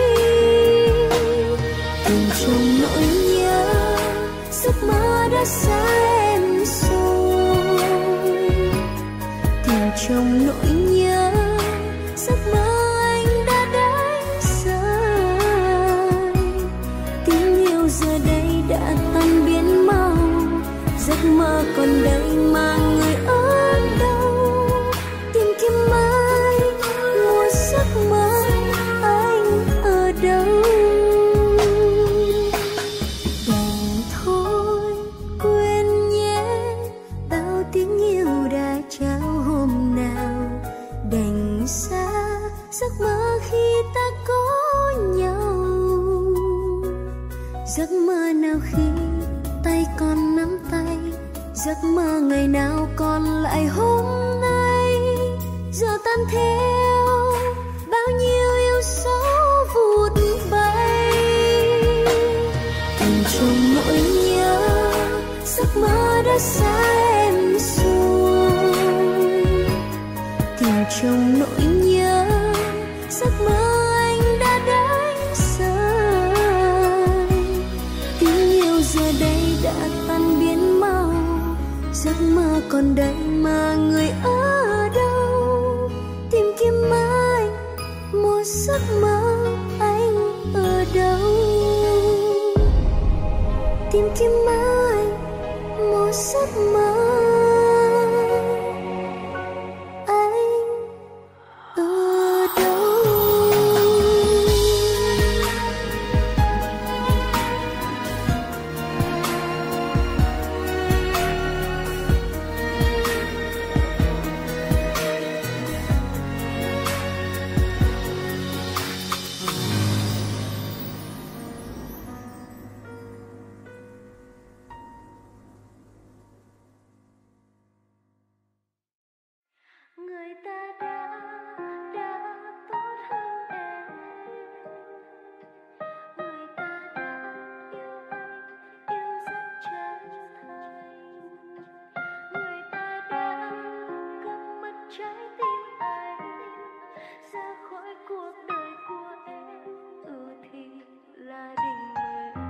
Tìm trong nỗi nhớ giấc mơ đã xa em rồi. Tìm trong nỗi nhớ giấc mơ anh đã đánh rơi. Tiếng yêu giờ đây đã tan biến mau. Giấc mơ còn đây mà người ở đâu. Tìm kiếm mãi một giấc mơ anh ở đâu. Đành thôi quên nhé bao tiếng yêu đã trao hôm nào. Đành xa giấc mơ khi ta có nhau. Giấc mơ nào khi tay còn nắm tay. Giấc mơ ngày nào còn lại hôm nay. Giờ tan theo bao nhiêu yêu số vụt bay. Tìm trong nỗi nhớ giấc mơ đã xa em rồi. Tìm trong nỗi nhớ giấc mơ anh đã đánh rơi. Tiếng yêu giờ đây đã tan biến mau. Giấc mơ còn đây mà người ở đâu. Tìm kiếm mãi một giấc mơ anh ở đâu. Tìm kiếm mãi một giấc mơ anh ở đâu. Người ta đã đã tốt hơn em. Người ta đã yêu anh, yêu rất chân thành. Người ta đã cướp mất trái tim anh, ra khỏi cuộc đời của em. Ừ thì là định mệnh.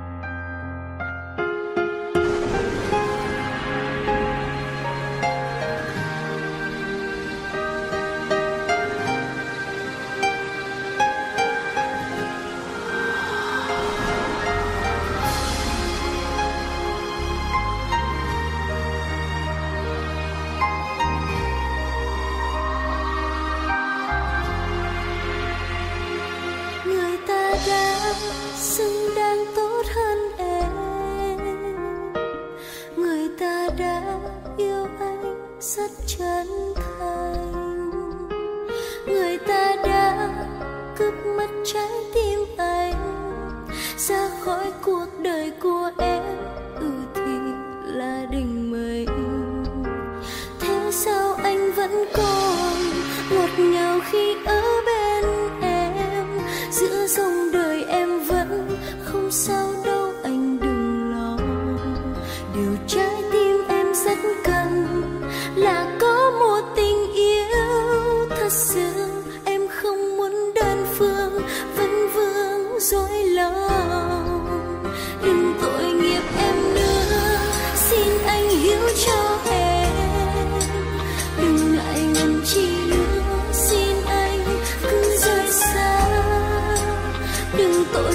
Xứng đáng tốt hơn em. Người ta đã yêu anh rất chân thành. Người ta đã cướp mất trái tim anh, ra khỏi cuộc đời của em. Ừ thì là định mệnh. Thế sao anh vẫn còn ngọt ngào khi ở bên em. Giữa dòng đời em vẫn không sao đâu, anh đừng lo. Điều trái tim em rất cần là có một tình yêu thật sự. Em không muốn đơn phương vẫn vương dối lòng. Đừng tội nghiệp em nữa, xin anh hiểu cho em. Đừng ngại ngần chi nữa, xin anh cứ rời xa. Đừng tội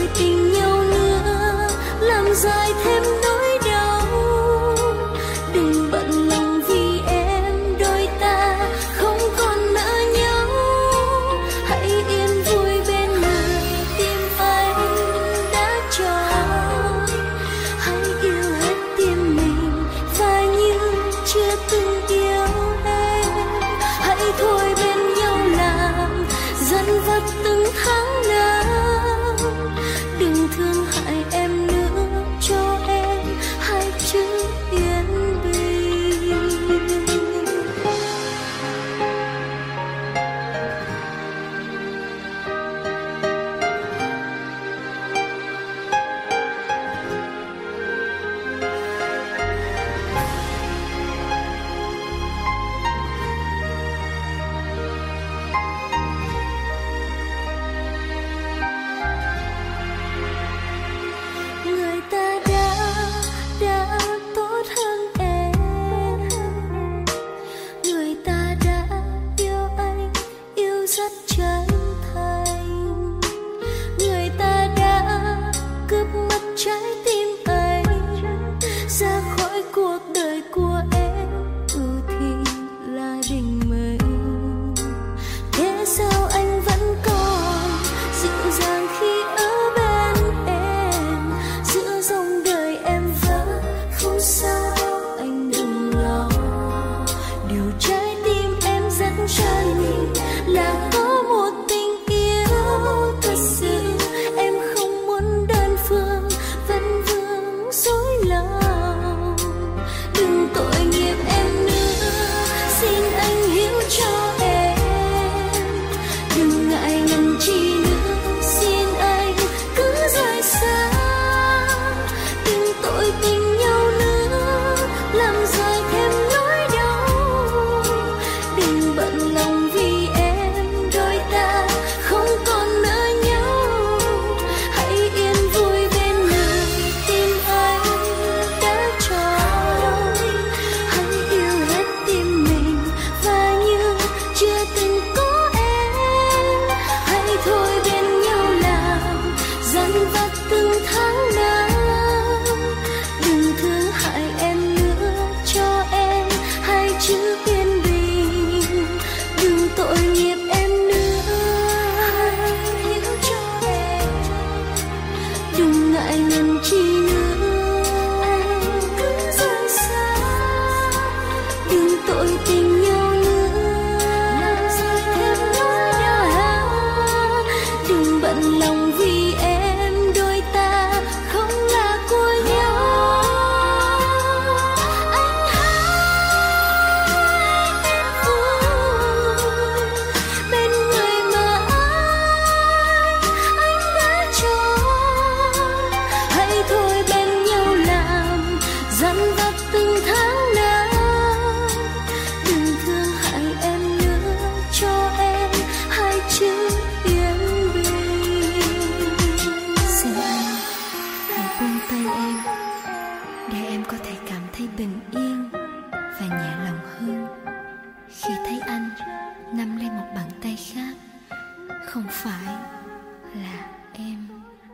anh cần chi nữa. Anh cứ rời xa, đừng tội tình nhau nữa, làm gì thêm nỗi đau. Đừng bận lòng vì em, đôi ta không là của nhau. Anh hãy em vui bên người mà anh anh đã chọn. Hãy thôi bên nhau làm dằn vặt từng tháng năm. Đừng thương hại em nữa, cho em hai chữ yên bình. Xin anh hãy buông tay em, để em có thể cảm thấy bình yên và nhẹ lòng hơn khi thấy anh nắm lấy một bàn tay khác, không phải là em.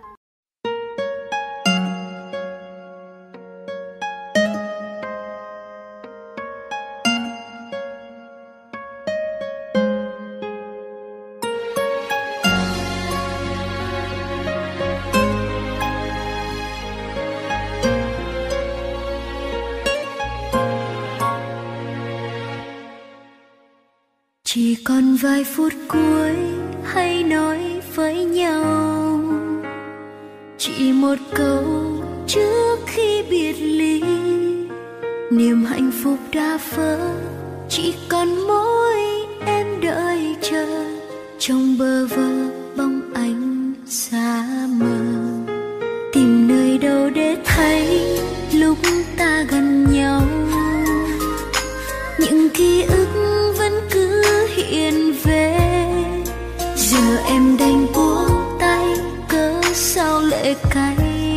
Chỉ còn vài phút cuối hãy nói với nhau, chỉ một câu trước khi biệt ly. Niềm hạnh phúc đã vỡ, chỉ còn mỗi em đợi chờ trong bơ vơ bóng ánh xa mờ. Tìm nơi đâu để thấy lúc ta gần nhau, những ký ức vẫn cứ hiện về. Giờ em đành buông tay, cớ sao lệ cay.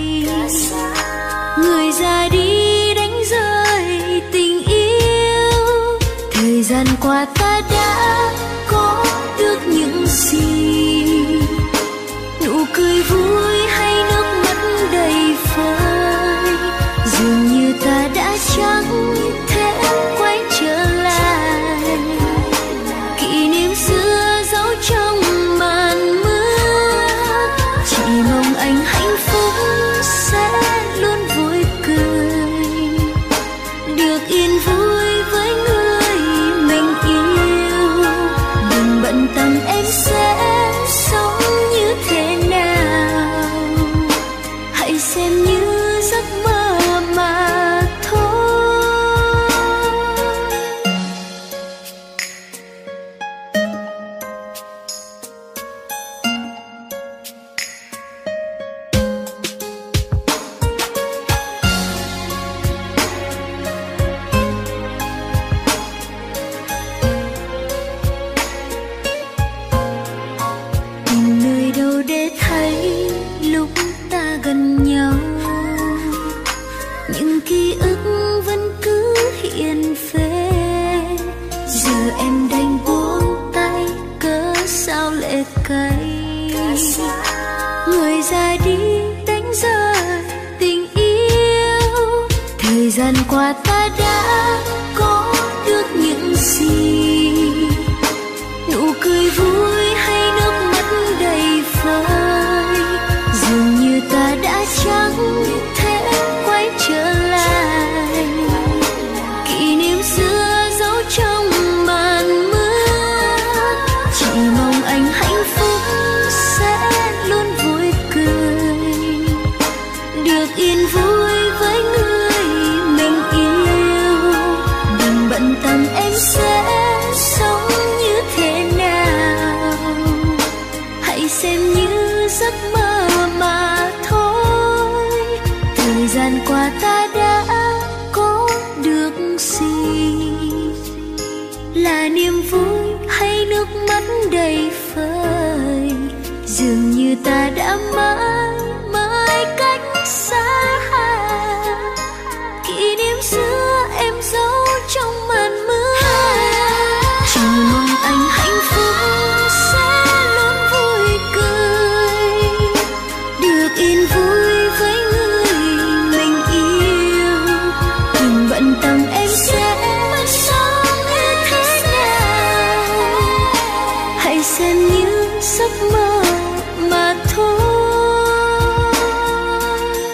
Người ra đi đánh rơi tình yêu. Thời gian qua ta đã có được những gì? Nụ cười vui hay nước mắt đầy vơi? Dường như ta đã chẳng thể quay trở lại. Kỷ niệm xưa giấu trong màn mưa, chỉ mong anh hạnh phúc sẽ luôn vui cười, được yên vui với người mình yêu. Đừng bận tâm em sẽ sống như thế nào, hãy xem như giấc mơ mà thôi. Tìm nơi đâu để thấy lúc ta gần nhau, những ký ức vẫn cứ hiện về. Giờ em đành buông tay, cớ sao lệ cay. Người ra đi đánh rơi tình yêu. Thời gian qua ta đã có được những gì? Nụ cười vui hay nước mắt đầy vơi? Dường như ta đã chẳng thể quay trở lại. Kỷ niệm xưa giấu trong màn mưa, chỉ mong anh hạnh phúc sẽ luôn vui cười, được yên vui với người mình yêu. Đừng bận tâm em sẽ sống như thế nào, hãy xem như giấc mơ mà thôi. Thời gian qua ta đã có được gì? Là niềm vui hay nước mắt đầy vơi? Dường như ta đã mãi mãi cách xa. Kỷ niệm xưa em giấu trong màn mưa, chỉ mong anh hạnh phúc sẽ luôn vui cười, được yên vui với người mình yêu. Đừng bận tâm em sẽ sống như thế nào, hãy xem như giấc mơ mà thôi.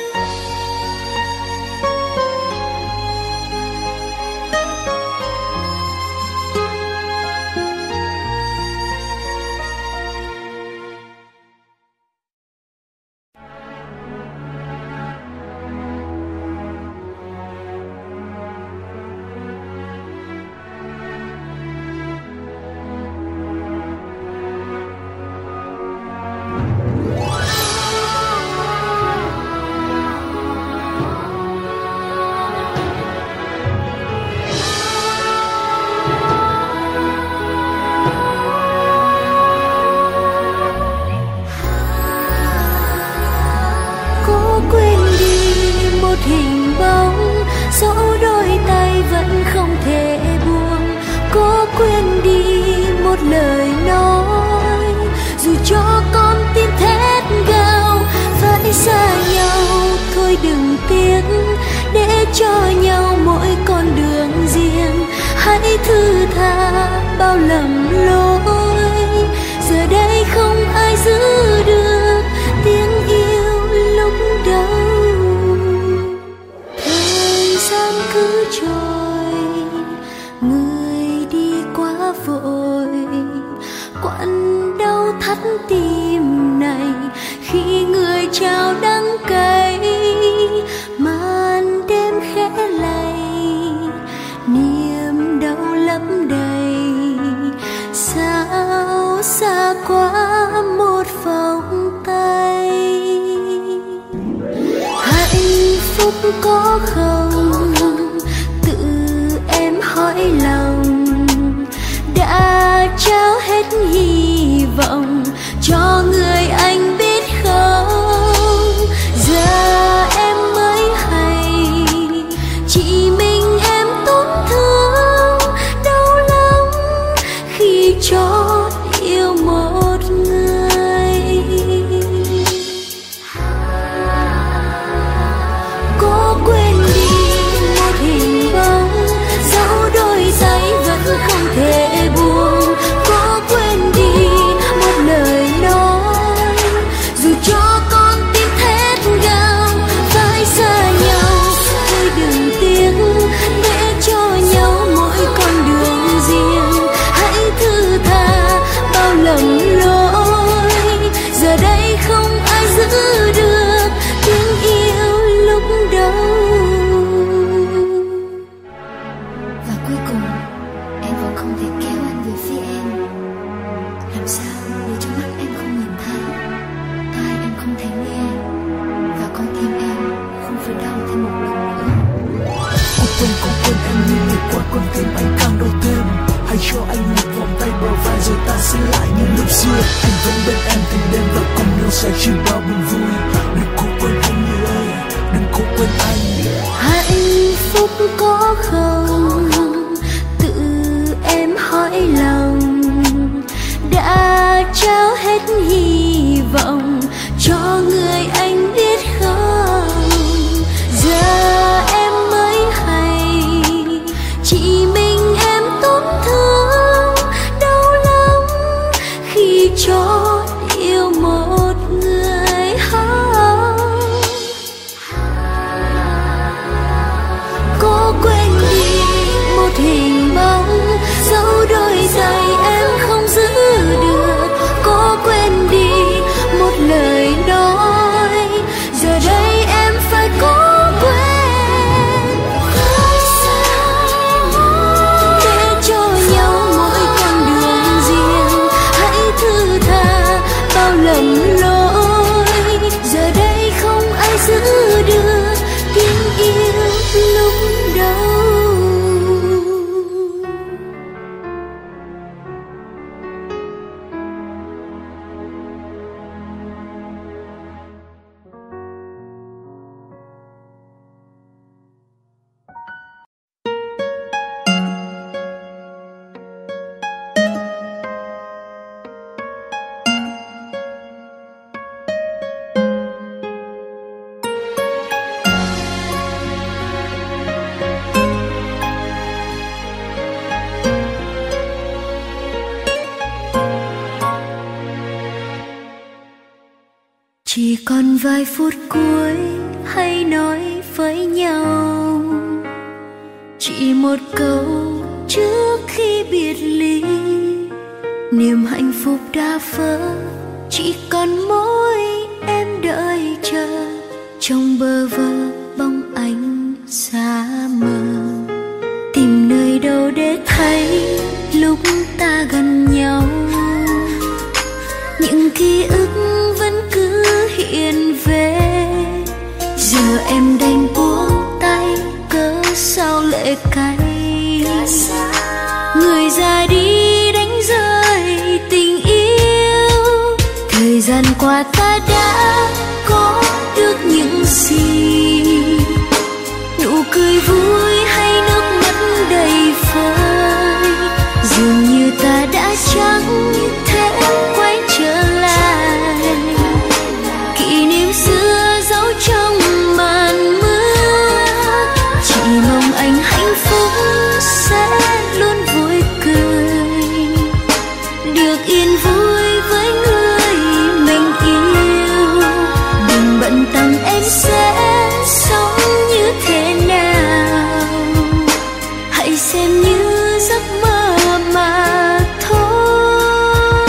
một hình bóng, dẫu đôi tay vẫn không thể buông. Cố quên đi một lời nói, dù cho con tim thét gào. Phải xa nhau thôi đừng tiếc, để cho nhau mỗi con đường riêng. Hãy thứ tha bao lầm lỗi, giờ đây không ai giữ được tiếng yêu lúc đầu. Thời gian cứ trôi, người đi quá vội, quặn đau thắt tim này khi người trao đắng cay. Màn đêm khẽ lay, niềm đau lấp đầy, sao xa quá một vòng tay. Hạnh phúc có không, tự em hỏi lòng. Đã trao hết hy vọng cho người anh biết không, giờ em mới hay chỉ mình em tổn thương. Đau lắm khi chót yêu một người. Cố quên đi một hình bóng, dẫu đôi tay vẫn không thể buông. Cố quên đi một lời nói, dù cho con tim thét gào. Phải xa nhau thôi đừng tiếc, để cho nhau mỗi con đường riêng. Hãy thứ tha bao lầm lỗi, giờ đây không ai giữ được tiếng yêu lúc đầu. Và cuối cùng em vẫn không thể kéo anh về phía em. Làm sao để cho mắt em không nhìn thấy, tai em không thể nghe, và con tim em không phải đau thêm một lần nữa. Cô quên, cô quên em như ngày qua, con tim anh càng đau thêm. Hãy cho anh một vòng tay bờ vai rồi ta sẽ lại như lúc xưa. Anh vẫn bên em từng đêm và cùng nhau sẽ chia bao buồn vui. Đừng cố quên anh như ơi, đừng cố quên anh. Hạnh phúc có không, tự em hỏi lòng. Đã trao hết hy vọng cho người anh biết không, giờ em mới hay chỉ mình em tổn thương. Đau lắm khi chót yêu một người. Cố quên đi một hình bóng, dẫu đôi tay em không giữ được. Cố quên đi một lời nói, giờ đây em phải cố quên. Để cho nhau mỗi con đường riêng. Hãy thứ tha bao lầm lỗi, giờ đây không ai giữ được tiếng yêu lúc đầu. Chỉ còn vài phút cuối hãy nói với nhau, chỉ một câu trước khi biệt ly. Niềm hạnh phúc đã vỡ, chỉ còn mỗi em đợi chờ trong bơ vơ bóng ánh xa mờ. Tìm nơi đâu để thấy lúc ta gần nhau, những ký ức vẫn cứ hiện về. Giờ em đành buông tay, cớ sao lệ cay. Người ra đi đánh rơi tình yêu. Thời gian qua ta đã có được những gì, cười vui hay nước mắt đầy vơi, dường như ta đã chẳng thể quay trở lại. Kỷ niệm xưa dấu trong màn mưa, chỉ mong anh hạnh phúc sẽ luôn vui cười, được yên vui với người mình yêu. Đừng bận tâm em sẽ sống như thế nào, hãy xem như giấc mơ mà thôi.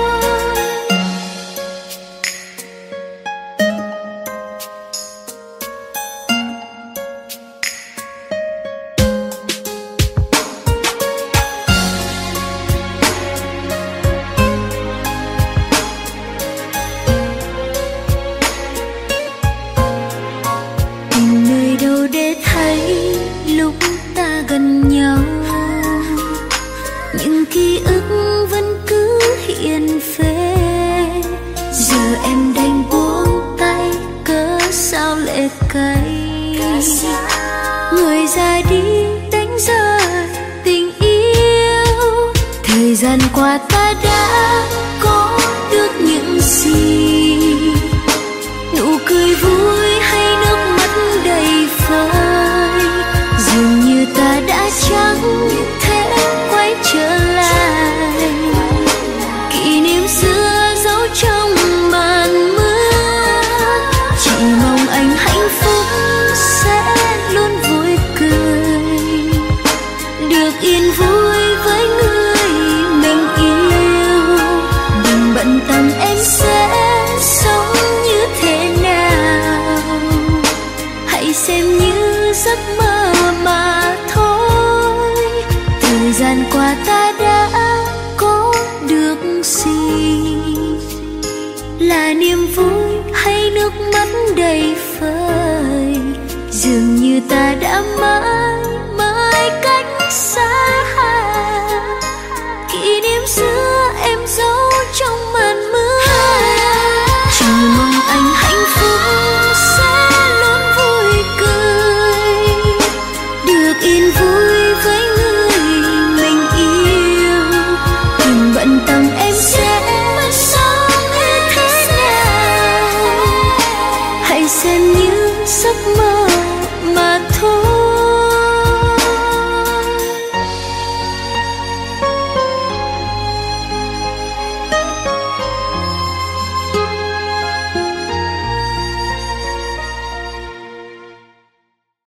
Tìm nơi đâu để thấy lúc ta gần nhau, những ký ức vẫn cứ hiện về. Giờ em đành buông tay, cớ sao lệ cay. Người ra đi đánh rơi tình yêu, thời gian qua ta đã có được những gì? Nụ cười vui hay nước mắt đầy vơi, dường như ta đã chẳng thể quay trở lại. Kỷ niệm xưa dấu trong màn mưa, chỉ mong anh hạnh phúc sẽ luôn vui cười, được yên vui với người mình yêu. Đừng bận tâm em sẽ sống như thế nào, hãy xem như giấc mơ mà thôi. Thời gian qua ta đã có được gì? Là niềm vui hay nước mắt đầy vơi, dường như ta đã mãi